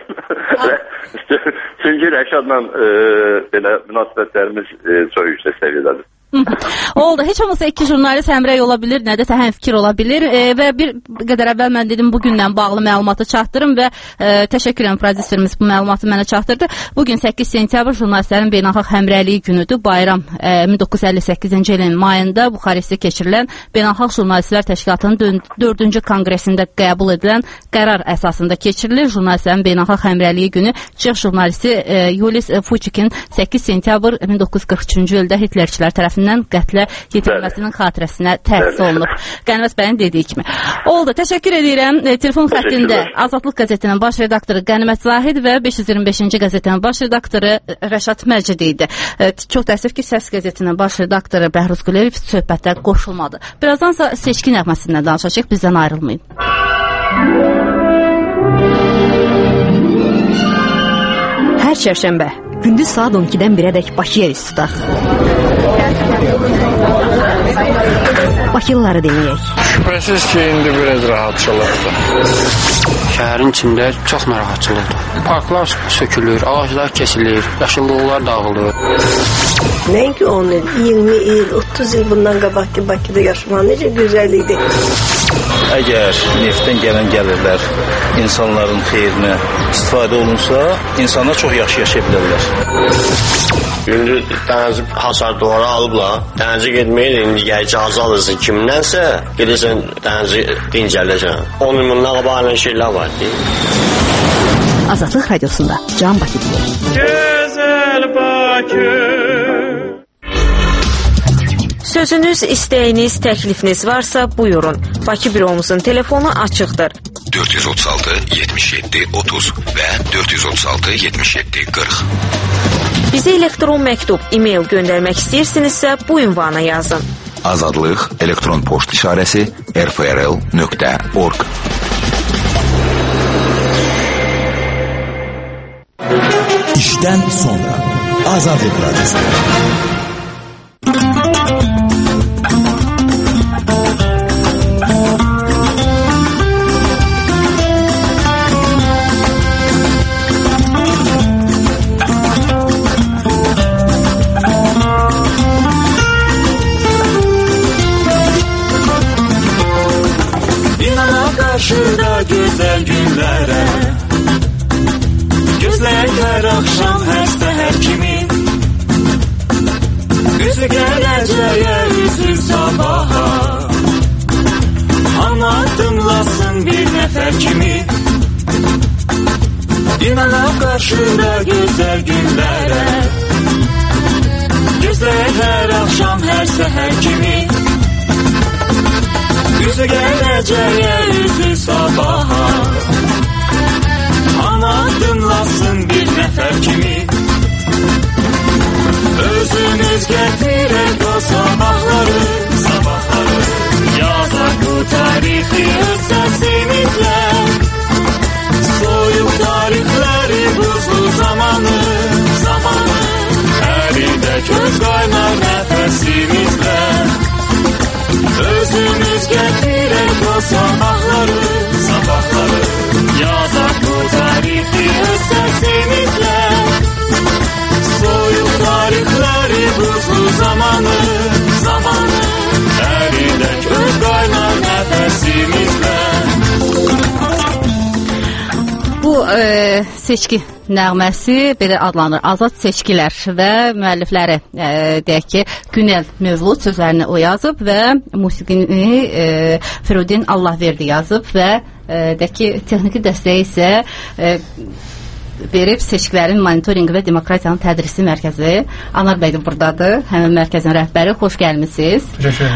Çünki Rəşadla e, belə münasibətlərimiz e, çox yüksək səviyyədədir. Oldu. Heç olmasa iki jurnalist həmrəy ola bilir, nə dəsə həmfikir ola bilir e, və bir qədər əvvəl mən dedim bugünlə bağlı məlumatı çatdırım və e, təşəkkür edirəm prodüserimiz bu məlumatı mənə çatdırdı. Bugün səkkiz sentyabr jurnalistlərin beynəlxalq həmrəyliyi günüdür. Bayram e, min doqquz yüz əlli səkkizinci ilin mayında Buxarestdə keçirilən Beynəlxalq Jurnalistlər Təşkilatının dördüncü konqresində qəbul edilən qərar əsasında keçirilir. Jurnalistlərin beynəlxalq həmrəyliyi günü Çex jurnalisti e, Yulis Fuçikin səkkiz sentyabr min doqquz yüz qırx üçüncü ildə Hitlerçilər tərəfindən qətlə yetirilməsinin xatirəsinə təsis olunub. Qənimət bəyin dediyi kimi. Oldu. Təşəkkür edirəm. E, telefon xəttində Azadlıq qəzetinin baş redaktoru Qənimət Zahid və beş yüz iyirmi beşinci qəzetinin baş redaktoru Rəşad Məcid idi. E, çox təəssüf ki, Səs qəzetinin baş redaktoru Bəhruz Güləyev söhbətdə qoşulmadı. Birazdansa seçki nəğməsindən danışacaq. Bizdən ayrılmayın. Hər çərşənbə gündüz saat on ikidən birədək Bakıya üst tutaq. Bakılıları dinləyək. Şübhəsiz ki, indi biraz rahatçılıqdır. Şəhərin içində çox narahatçılıqdır. Parklar sökülür, ağaclar kesilir, yaşıllıqlar dağılır. Nəinki on il, iyirmi il, otuz il bundan qabaq ki, Bakıda yaşamaq necə gözəl idi. Əgər neftdən gələn gəlirlər insanların xeyrinə istifadə olunsa, insanlar çox yaxşı yaşaya bilərlər. Gündüz dənizi hasarduvara alıblar. Dənizi getməyin, indi gəl icazə alırsın kimdənsə, gedirsən dənizi dincələcəksən. on il bundan qabaq şeylər var ki. Azadlıq radiosunda Can Bakı deyir. Gözəl Bakı. Sözünüz, istəyiniz, təklifiniz varsa buyurun. Bakı büromuzun telefonu açıqdır. dörd yüz otuz altı yetmiş yeddi otuz və dörd yüz otuz altı yetmiş yeddi qırx. Bizə elektron məktub, e-mail göndərmək istəyirsinizsə bu ünvana yazın. Azadlıq elektron poçt işarəsi r f r l nöqtə org. İşdən sonra Azadlıq Radyosu. Qarşıda gözəl günlərə gözləyər axşam hər səhər kimi üzü gələcəyə üzü sabaha hamı addımlasın bir nəfər kimi İnanaq qarşıda gözəl günlərə gözləyər axşam hər səhər kimi üzü gələcəyə üzü sabaha sabahları, sabahları yazar bu tarihi öz sesimizle. Soyuq tarixləri buzlu zamanı, zamanı əridək öz qaynar nəfəsimizlə. Bu e, seçki nəğməsi belə adlanır. Azad seçkilər və müəllifləri e, deyək ki, Günel Mövlud sözlərini o yazıb və musiqini e, Firudin Allahverdi yazıb və e, deyək ki, texniki dəstəyi isə e, verib seçkilərin monitorinqi və demokratiyanın tədrisi mərkəzi. Anar bəy də buradadır, həmin mərkəzin rəhbəri. Xoş gəlmisiniz.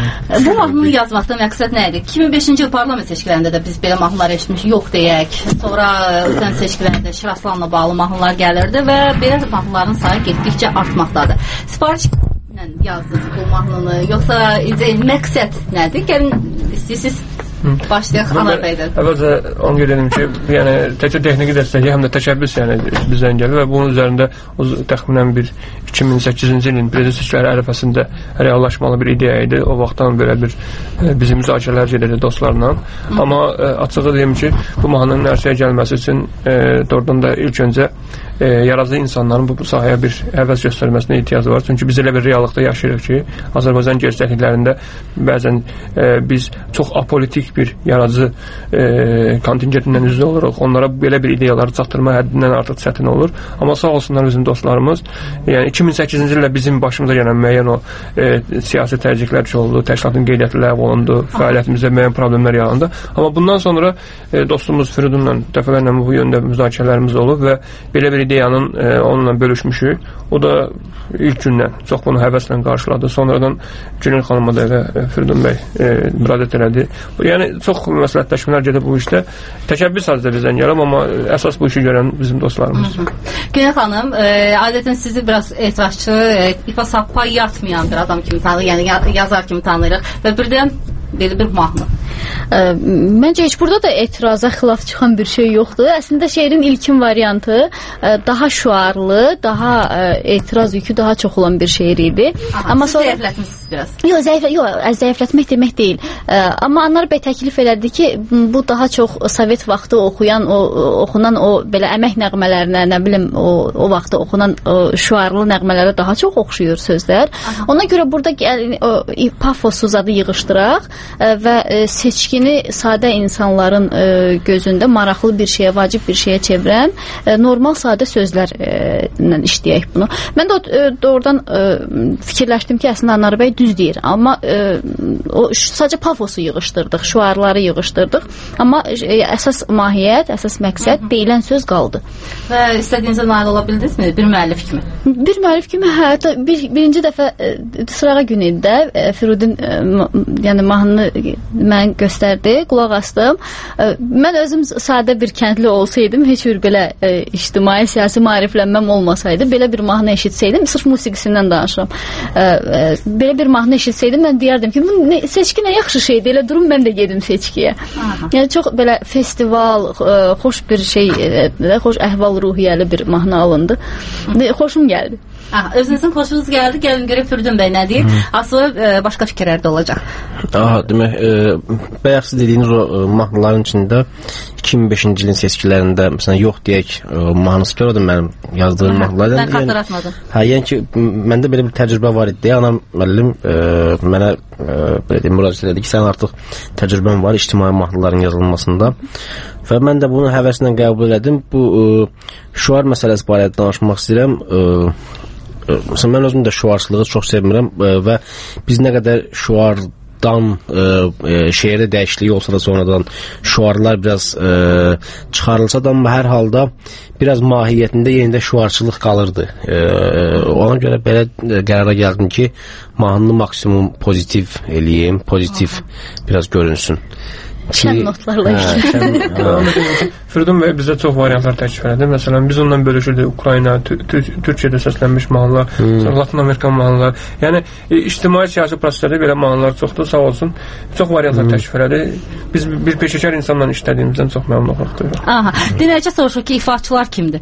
Bu mahnını yazmaqda məqsəd nə idi? iki min beşinci il parlament seçkilərində də biz belə mahnılar eşitmişik, yox deyək. Sonra ötən seçkilərdə Şiraslanla bağlı mahnılar gəlirdi və belə mahnıların sayı getdikcə artmaqdadır. Sifarişlə yazdınız bu mahnını, yoxsa məqsəd nədir? Gəlin istəyirsiniz başlayaq Anar bəydən. Əvvəlcə onu qeyd edim ki, yəni təkcə texniki dəstəyi, həm də təşəbbüs yəni bizdən gəlir və bunun üzərində o təxminən bir iki min səkkizinci ilin prezident seçkiləri ərəfəsində reallaşmalı bir ideya idi. O vaxtdan belə bir bizim müzakirələr gedirdi dostlarla. Hı. Amma ə, açığı deyim ki, bu mahnının ərsəyə gəlməsi üçün ə, doğrudan da ilk öncə ə, yaradıcı insanların bu, bu sahəyə bir həvəs göstərməsinə ehtiyacı var. Çünki biz elə bir reallıqda yaşayırıq ki, Azərbaycan gerçəkliklərində bəzən ə, biz çox apolitik bir yaradıcı e, kontingentindən üzrə oluruq. Onlara belə bir ideyaları çatdırma həddindən artıq çətin olur. Amma sağ olsunlar bizim dostlarımız. Yəni iki min səkkizinci ildə bizim başımıza gələn müəyyən o e, siyasi tərcihlər ki oldu, təşkilatın qeydiyyatı ləğv olundu, fəaliyyətimizdə müəyyən problemlər yarandı. Amma bundan sonra e, dostumuz Firudunla dəfələrlə bu yöndə müzakirələrimiz olub və belə bir ideyanın e, onunla bölüşmüşük. O da ilk gündən çox bunu həvəslə qarşıladı. Sonradan Günel xanıma da elə e, Firudun bəy e, müraciət elədi. Yəni çox məsləhətləşmələr gedib bu işdə. Təşəbbüs sadəcə bizdən gəlib, amma əsas bu işi görən bizim dostlarımız. Günel xanım, e, adətən sizi biraz etirazçı, e, ipa sappa yatmayan bir adam kimi tanıyırıq, yəni yazar kimi tanıyırıq və birdən belə bir mahnı. Ə, məncə heç burada da etiraza xilaf çıxan bir şey yoxdur. Əslində şeirin ilkin variantı ə, daha şüarlı, daha ə, etiraz yükü daha çox olan bir şeir idi. Aha, amma sonra zəiflətmisiniz biraz. Yox, zəif, yox, zəiflətmək demək deyil. Ə, amma Anar bəy təklif elədi ki, bu daha çox Sovet vaxtı oxuyan, o oxunan o belə əmək nəğmələrinə, nə bilim, o o vaxtda oxunan o şüarlı nəğmələrə daha çox oxşuyur sözlər. Aha. Ona görə burada gəl, o pafosu zadı yığışdıraq ə, və ə, seçkini sadə insanların ə, gözündə maraqlı bir şeyə, vacib bir şeyə çevirən ə, normal sadə sözlərlə işləyək bunu. Mən də ə, doğrudan ə, fikirləşdim ki, əslində Anar bəy düz deyir. Amma ə, o sadəcə pafosu yığışdırdıq, şüarları yığışdırdıq. Amma ə, əsas mahiyyət, əsas məqsəd deyilən söz qaldı. Və istədiyinizə nail ola bildinizmi? Bir müəllif kimi. Bir müəllif kimi, hə, bir, birinci dəfə ə, sırağa günündə ə, Firudin ə, yəni mahnını mən göstərdi, qulaq astım. Ə, mən özüm sadə bir kəndli olsaydım, heç bir belə ə, ictimai siyasi maariflənməm olmasaydı, belə bir mahnı eşitsəydim, sırf musiqisindən danışıram. Ə, ə, belə bir mahnı eşitsəydim, mən deyərdim ki, ne, seçki nə yaxşı şeydir, elə durum mən də gedim seçkiyə. Aha. Yəni çox belə festival, ə, xoş bir şey, ə, xoş əhval ruhiyyəli bir mahnı alındı. Hı. Xoşum gəldi. Ah, özünüzün xoşunuz gəldi, gəlin görək Firudun bəy nə deyir? Aslı e, başqa fikirlər də olacaq. Aha, demək, e, bayaq siz dediyiniz o e, mahnıların içində iki min beşinci ilin seçkilərində məsələn yox deyək e, mahnısı var, o da mənim yazdığım mahnılardan. Mən xatırlatmadım. Hə, yəni ki, məndə belə bir təcrübə var idi. Anam müəllim e, mənə e, belə deyim, müraciət elədi ki, sən artıq təcrübən var ictimai mahnıların yazılmasında. Və mən də bunu həvəslə qəbul elədim. Bu e, şüar məsələsi barədə danışmaq istəyirəm. E, Məsələn, mən özüm də şüarçılığı çox sevmirəm və biz nə qədər şüardan e, e, şeirə dəyişikliyi olsa da sonradan şüarlar biraz e, çıxarılsa da, amma hər halda biraz mahiyyətində yenində şüarçılıq qalırdı. E, ona görə belə qərara gəldim ki, mahnını maksimum pozitiv eləyim, pozitiv biraz görünsün. Şən notlarla işləyir. Firudun bəy bizə çox variantlar təklif elədi. Məsələn, biz ondan bölüşürdük Ukrayna, Türkiyədə səslənmiş mahnılar, hmm. Latin Amerikan mahnılar. Yəni, ictimai siyasi proseslərdə belə mahnılar çoxdur, sağ olsun. Çox variantlar hmm. təklif elədi. Biz bir peşəkar insanla işlədiyimizdən çox məmnunluq duyuruq. Aha, dinləyicə soruşur ki, ifaçılar kimdir?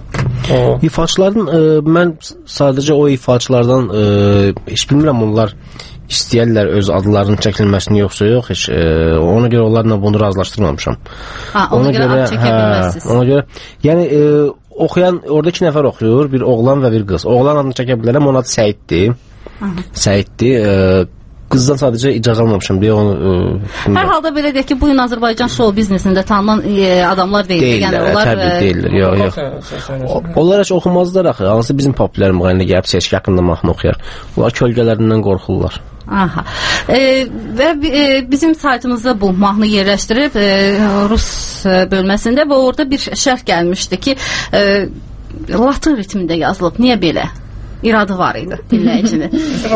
O. İfaçıların, e, mən sadəcə o ifaçılardan e, heç bilmirəm onlar istəyərlər öz adlarının çəkilməsini yoxsa yox, heç e, ona görə onlarla bunu razılaşdırmamışam. Ha, ona, ona görə, görə ad çəkə bilməzsiniz. Ona görə, yəni e, oxuyan, orada iki nəfər oxuyur, bir oğlan və bir qız. Oğlan adını çəkə bilərəm, onun adı Səiddir. Səiddir. E, qızdan sadəcə icazə almamışam deyə onu... E, Hər halda belə deyək ki, bu gün Azərbaycan show biznesində tanınan e, adamlar deyil. Deyirlər, yəni, onlar, təbii e, deyirlər. Yox, yox. Onlar heç oxumazlar axı. Hansı bizim populyar müğənni gəlib seçki haqqında mahnı oxuyar. Onlar kölgələrindən qorxurlar. Aha. E, və e, bizim saytımızda bu mahnı yerləşdirib e, Rus bölməsində və orada bir şərh gəlmişdi ki, e, Latın ritmində yazılıb. Niyə belə? İradı var idi dinləyicinin.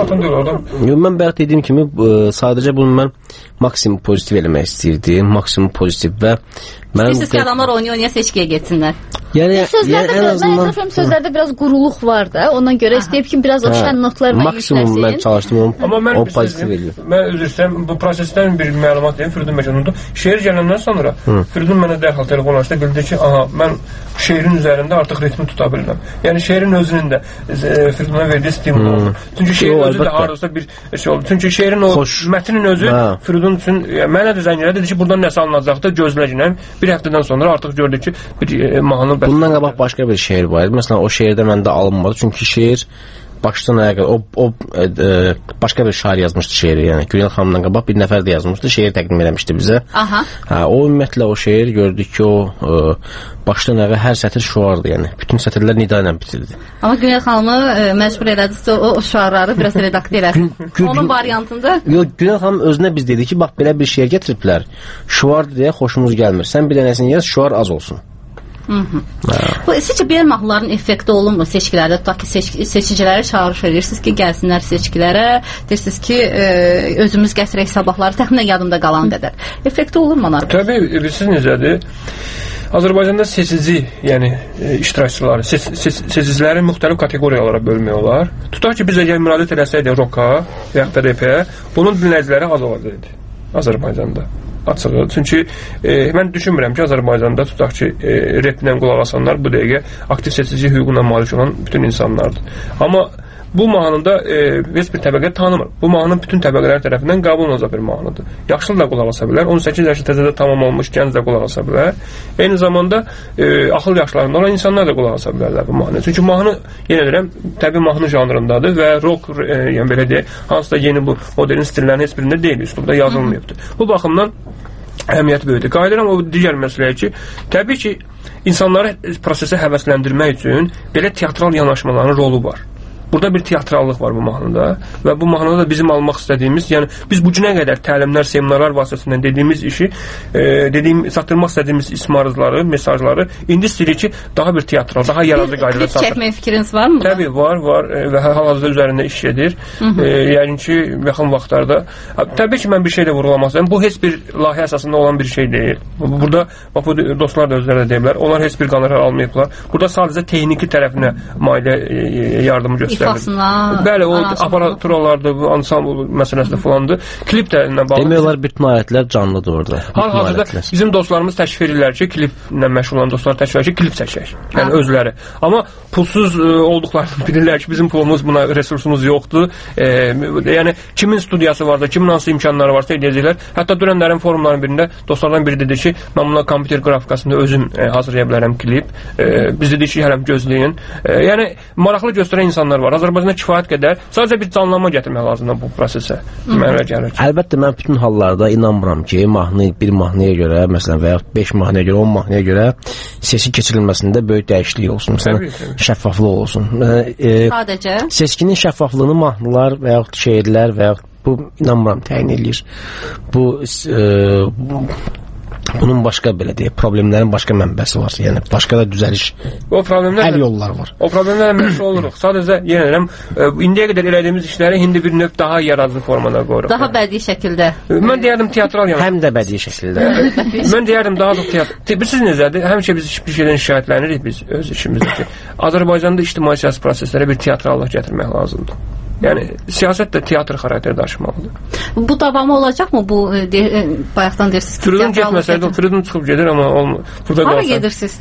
Mən bayaq dediyim kimi sadəcə bunu mən maksimum pozitiv eləmək istəyirdim. Maksimum pozitiv və İstəyirsiniz ki, adamlar oynaya-oynaya seçkiyə getsinlər. Yəni, sözlərdə, yəni ən azından... Mən sözlərdə biraz quruluq var da, ondan görə istəyib ki, biraz o şən notlar və yükləsin. Maksimum mən çalışdım, onu, Amma mən onu pozitiv eləyim. Mən üzr istəyirəm, bu prosesdən bir məlumat deyim, Firidun Məcanundu. Şeir gələndən sonra Hı. Firidun mənə dərhal telefon açdı, bildi ki, aha, mən şeirin üzərində artıq ritmi tuta bilirəm. Yəni şeirin özünün də e, Firiduna verdiyi stimul oldu. Çünki şeir o, özü də haradasa bir şey oldu. Çünki şeirin o Xoş. mətnin özü ha. Firidun üçün, yəni, mənə də zəng elədi, dedi ki, buradan nəsə alınacaqdır, gözləyəcəm. Bir həftədən sonra artıq gördük ki, bir e, mahnı bəs. Bundan qabaq başqa bir şeir var idi. Məsələn, o şeirdə məndə alınmadı. Çünki şeir başdan ayağa qədər o, o e, e, başqa bir şair yazmışdı şeiri. Yəni Günel xanımdan qabaq bir nəfər də yazmışdı. Şeir təqdim etmişdi bizə. Aha. Hə, o ümumiyyətlə o şeir gördük ki, o e, başdan ayağa hər sətir şuardı, yəni. Bütün sətirlər nida ilə bitirdi. Amma Günel xanımı e, məcbur elədi o, o şuarları biraz redaktə eləsin. Onun variantında. Yox, Günel xanım özünə biz dedi ki, bax belə bir şeir gətiriblər. Şuardı deyə xoşumuz gəlmir. Sən bir dənəsini yaz, şuar az olsun. Hı -hı. Bu sizcə belə mahnıların effekti olurmu seçkilərdə? Tutaq ki, seç seçicilərə çağırış edirsiniz ki, gəlsinlər seçkilərə. Deyirsiniz ki, e, özümüz gətirək sabahları, təxminən yadımda qalan qədər. Effekti olurmu onlar? Təbii, bilirsiniz necədir? Azərbaycanda seçici, yəni e, iştirakçıları, seç seç seçiciləri müxtəlif kateqoriyalara bölmək olar. Tutaq ki, biz əgər müraciət eləsəydik roka və ya da repə, bunun dinləyiciləri az olacaqdı Azərbaycanda. Açığı. Çünki e, mən düşünmürəm ki, Azərbaycanda tutaq ki, e, replə qulaq asanlar bu dəqiqə aktiv seçici hüququna malik olan bütün insanlardır. Amma bu mahnıda e, heç bir təbəqə tanımır. Bu mahnı bütün təbəqələr tərəfindən qəbul olunacaq bir mahnıdır. Yaşlı da qulaq asa bilər, on səkkiz yaşı təzədə tamam olmuş gənc də qulaq asa bilər. Eyni zamanda e, axıl yaşlarında olan insanlar da qulaq asa bilərlər bu mahnıya. Çünki mahnı, yenə deyirəm, təbii mahnı janrındadır və rock, e, yəni belə deyək, hansısa yeni bu modern stillərin heç birində deyil, üslubda yazılmayıbdır. Bu baxımdan əhəmiyyət böyükdür. Qayıdıram o digər məsələyə ki, təbii ki, insanları prosesə həvəsləndirmək üçün belə teatral yanaşmaların rolu var. Burada bir teatrallıq var bu mahnıda və bu mahnıda da bizim almaq istədiyimiz, yəni biz bu günə qədər təlimlər, seminarlar vasitəsilə dediyimiz işi, e, dediyim, çatdırmaq istədiyimiz ismarızları, mesajları indi istəyirik ki, daha bir teatral, daha yaradıcı qaydada çatdıraq. Klip çəkmək fikriniz var mı? Təbii, var, var e, və hal-hazırda üzərində iş gedir. E, yəni ki, yaxın vaxtlarda. Təbii ki, mən bir şey də vurğulamaq istəyirəm. Bu heç bir layihə əsasında olan bir şey deyil. Burada, bax, bu dostlar da özləri də deyiblər, onlar heç bir qonorar almayıblar. Burada sadəcə texniki tərəfinə maliyə e, yardımı göstərir. İfasına, bəli, o aparaturalardır, bu ansambl məsələsi falandır. Klip də ilə bağlı. Demək olar bütün alətlər canlıdır orada. Hal-hazırda bizim dostlarımız təşvir edirlər ki, kliplə məşğul olan dostlar təşvir edir ki, klip çəkək. Yəni ha. özləri. Amma pulsuz e, olduqlarını bilirlər ki, bizim pulumuz buna, resursumuz yoxdur. E, yəni kimin studiyası varsa, kimin hansı imkanları varsa edəcəklər. Hətta dünənlərin forumların birində dostlardan biri dedi ki, mən buna kompüter qrafikasında özüm e, hazırlaya bilərəm klip. E, biz dedik ki, hələm gözləyin. E, yəni maraqlı göstərən insanlar var. Azərbaycanda kifayət qədər sadəcə bir canlanma gətirmək lazımdır bu prosesə. Mənə gəlir ki. Əlbəttə mən bütün hallarda inanmıram ki, mahnı bir mahnıya görə, məsələn və ya beş mahnıya görə, on mahnıya görə seçki keçirilməsində böyük dəyişiklik olsun. Məsələn, şəffaflıq olsun. E, Sadəcə seçkinin şəffaflığını mahnılar və ya şeirlər və ya bu inanmıram təyin eləyir. Bu e, bu bunun başqa belə deyək, problemlərin başqa mənbəsi var. Yəni başqa da düzəliş. O problemlər həll yolları var. O problemlərlə məşğul oluruq. Sadəcə yenə deyirəm, indiyə qədər elədiyimiz işləri indi bir növ daha yaradıcı formada qoyuruq. Daha bədii şəkildə. Mən deyərdim teatral yəni. Həm də bədii şəkildə. Mən deyərdim daha çox teatr. Bilirsiniz necədir? Həmişə biz bir şeydən şikayətlənirik biz öz işimizdə ki, Azərbaycanda ictimai siyasi proseslərə bir teatrallıq gətirmək lazımdır. Yəni siyasət də teatr xarakteri daşımalıdır. Bu davamı olacaqmı? Bu de, e, bayaqdan deyirsiniz ki, Firidun getməsəydi, Firidun çıxıb gedir, amma olmur. Burada qalsa. Hara gedirsiniz?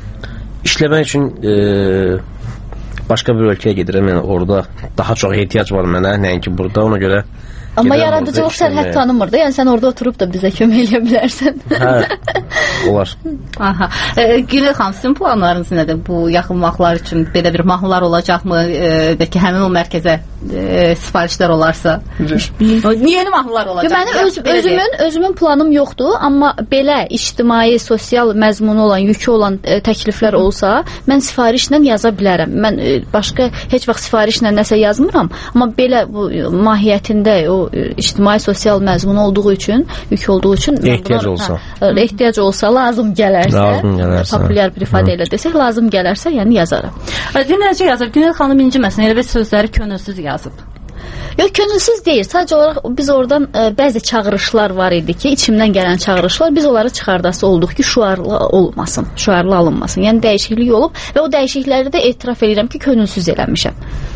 İşləmək üçün e, başqa bir ölkəyə gedirəm. Yəni orada daha çox ehtiyac var mənə, nəinki burada. Ona görə Amma yaradıcılıq sərhəd tanımır da, yəni sən orada oturub da bizə kömək edə bilərsən. Hə, olar. Aha. E, Günel xanım, sizin planlarınız nədir? Bu yaxın vaxtlar üçün belə bir mahnılar olacaqmı? E, də ki, həmin o mərkəzə e, sifarişlər olarsa. Yeni mahnılar olacaq. Mənim öz, özümün, özümün planım yoxdur, amma belə ictimai, sosial məzmunu olan, yükü olan e, təkliflər olsa, mən sifarişlə yaza bilərəm. Mən e, başqa heç vaxt sifarişlə nəsə yazmıram, amma belə bu mahiyyətində o ictimai, sosial məzmun olduğu üçün, yük olduğu üçün ehtiyac olsa, hə, ehtiyac olsa, lazım gələrsə, lazım gələrsə, populyar bir ifadə ilə desək, lazım gələrsə, yəni yazaram. Dinləyici yazır, Günel xanım inciməsin, elə bir sözləri könülsüz yazıb. Yox, könülsüz deyil. Sadəcə olaraq biz oradan ə, bəzi çağırışlar var idi ki, içimdən gələn çağırışlar, biz onları çıxardası olduq ki, şüarlı olmasın, şüarlı alınmasın. Yəni dəyişiklik olub və o dəyişiklikləri də etiraf edirəm ki, könülsüz eləmişəm.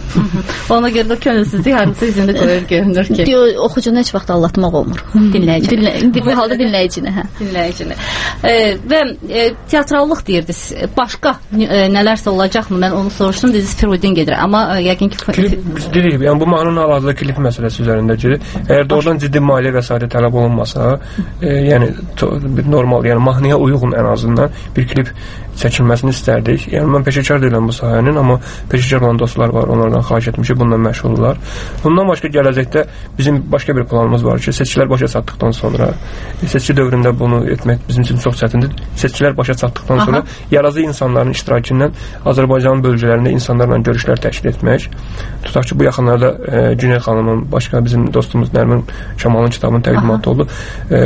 Ona görə də könülsüzlük harısı izində qoyur, görünür ki. Diyor, oxucunu heç vaxt allatmaq olmur. Dinləyici. Dinlə, bu halda dinləyicinə, hə. Dinləyicini. E, və e, teatrallıq deyirdiniz. Başqa e, nələrsə olacaqmı? Mən onu soruşdum, dediniz Firudin gedir. Amma e, yəqin ki... Klip, dedik, yəni bu mahnının hal-hazırda klip məsələsi üzərindədir. Əgər doğrudan ciddi maliyyə vəsaiti tələb olunmasa, e, yəni normal, yəni mahnıya uyğun ən azından bir klip çəkilməsini istərdik. Yəni mən peşəkar deyiləm bu sahənin, amma peşəkar olan dostlar var, onlardan xahiş etmişik, bununla məşğuldurlar. Bundan başqa gələcəkdə bizim başqa bir planımız var ki, seçkilər başa çatdıqdan sonra, seçki dövründə bunu etmək bizim üçün çox çətindir. Seçkilər başa çatdıqdan sonra Aha. yaradıcı insanların iştirakı ilə Azərbaycanın bölgələrində insanlarla görüşlər təşkil etmək. Tutaq ki, bu yaxınlarda e, Günel xanımın, başqa bizim dostumuz Nərmin Şamalın kitabının təqdimatı oldu. E,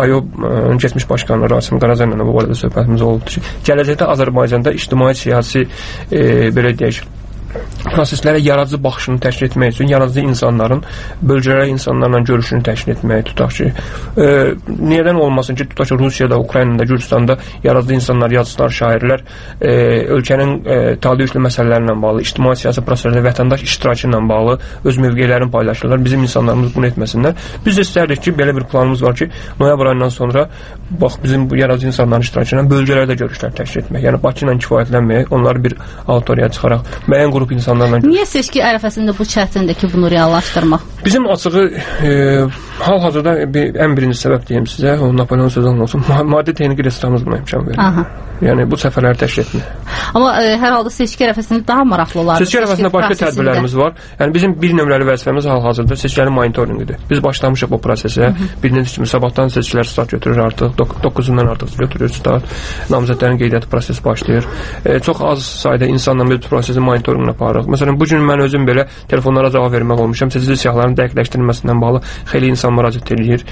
AYOB keçmiş başqanı Rasim Qarazanla bu barədə söhbətimiz oldu ki, gələcəkdə Azərbaycanda ictimai, siyasi e, belə deyək, proseslərə yaradıcı baxışını təşkil etmək üçün yaradıcı insanların bölgələrə insanlarla görüşünü təşkil etmək, tutaq ki, e, niyyədən olmasın ki, tutaq ki, Rusiyada, Ukraynada, Gürcistanda yaradıcı insanlar, yazıçılar, şairlər e, ölkənin e, talihli məsələlərlə bağlı, ictimai siyasi proseslərdə vətəndaş iştirakı ilə bağlı öz mövqelərini paylaşırlar. Bizim insanlarımız bunu etməsinlər. Biz də istərdik ki, belə bir planımız var ki, noyabr ayından sonra bax, bizim bu yaradıcı insanların iştirakı ilə bölgələrdə görüşlər təşkil etmək. Yəni Bakı ilə kifayətlənməyək, onları bir auditoriyaya çıxaraq müəyyən qrup insanlarla görüşmək. Niyə seçki ərəfəsində bu çətindir ki, bunu reallaşdırmaq? Bizim açığı e, hal-hazırda bir, ən birinci səbəb deyim sizə, o Napoleon sözü olsun, maddi texniki resurslarımız buna imkan verir. Aha. Yəni bu səfərləri təşkil etmək. Amma e, hər halda seçki ərəfəsində daha maraqlı olar. Seçki ərəfəsində başqa tədbirlərimiz var. Yəni bizim bir nömrəli vəzifəmiz hal-hazırda seçkilərin monitorinqidir. Biz başlamışıq bu prosesə. Bildiyiniz kimi sabahdan seçkilər start götürür artıq. doqquzundan artıq götürür start. Namizədlərin qeydiyyatı prosesi başlayır. E, çox az sayda insanla biz prosesi monitorinqini aparırıq. Məsələn, bu gün mən özüm belə telefonlara cavab vermək olmuşam. Seçici siyahıların dəqiqləşdirilməsindən bağlı xeyli insan müraciət edir.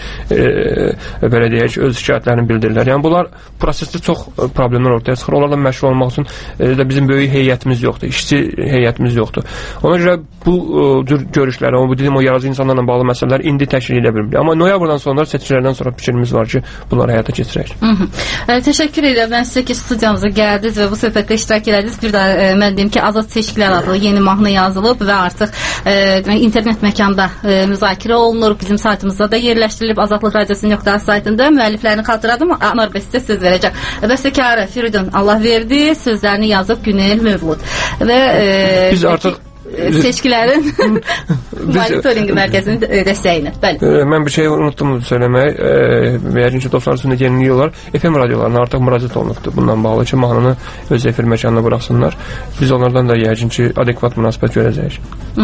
E, belə deyək, öz şikayətlərini bildirirlər. Yəni bunlar prosesdə çox problemlər ortaya çıxır. Onlarla məşğul olmaq üçün e, də bizim böyük heyətimiz yoxdur, işçi heyətimiz yoxdur. Ona görə bu e, cür görüşlər, o bu dediyim o yaradıcı insanlarla bağlı məsələlər indi təşkil edə bilmir. Amma noyabrdan sonra seçkilərdən sonra fikrimiz var ki, bunları həyata keçirək. E, təşəkkür edirəm. Mən sizə ki, studiyamıza gəldiniz və bu söhbətdə iştirak edədiniz. Bir də e, mən deyim ki, Azad Seçkilər adlı yeni mahnı yazılıb və artıq e, internet məkanda e, müzakirə olunur. Bizim saytımızda da yerləşdirilib Azadlıq Radiosu nöqtə az saytında. Müəlliflərini xatırladım. Anar bəy sizə söz verəcək. Bəstəkarı Firudin Allah verdi. Sözlərini yazıb Günel Mövlud. Və e, biz artıq seçkilərin monitorinq mərkəzinin dəstəyini. Bəli. Mən bir şey unutdum söyləmək. Yəqin ki, dostlar üçün də yenilik olar. F M radiolarına artıq müraciət olunubdur bundan bağlı ki, mahnını öz efir məkanına buraxsınlar. Biz onlardan da yəqin ki, adekvat münasibət görəcəyik.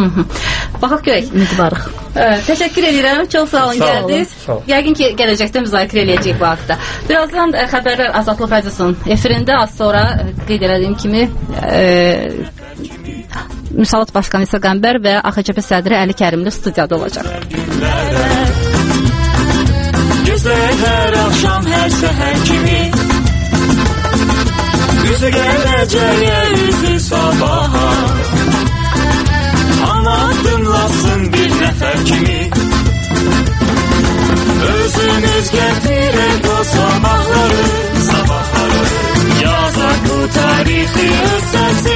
Baxaq görək. Ümidvarıq. Təşəkkür edirəm. Çox sağ olun, gəldiniz. Yəqin ki, gələcəkdə müzakirə eləyəcəyik bu haqda. Birazdan xəbərlər Azadlıq Radiosunun efirində, az sonra qeyd elədiyim kimi Müsavat Başqanı İsa Qəmbər və A X C P sədri Əli Kərimli studiyada olacaq. Gözlər hər axşam, hər səhər kimi üzə gələcəyə, üzü sabaha ana addımlasın bir nəfər kimi özümüz gətirək o sabahları, sabahları yazaq bu tarixi öz səsi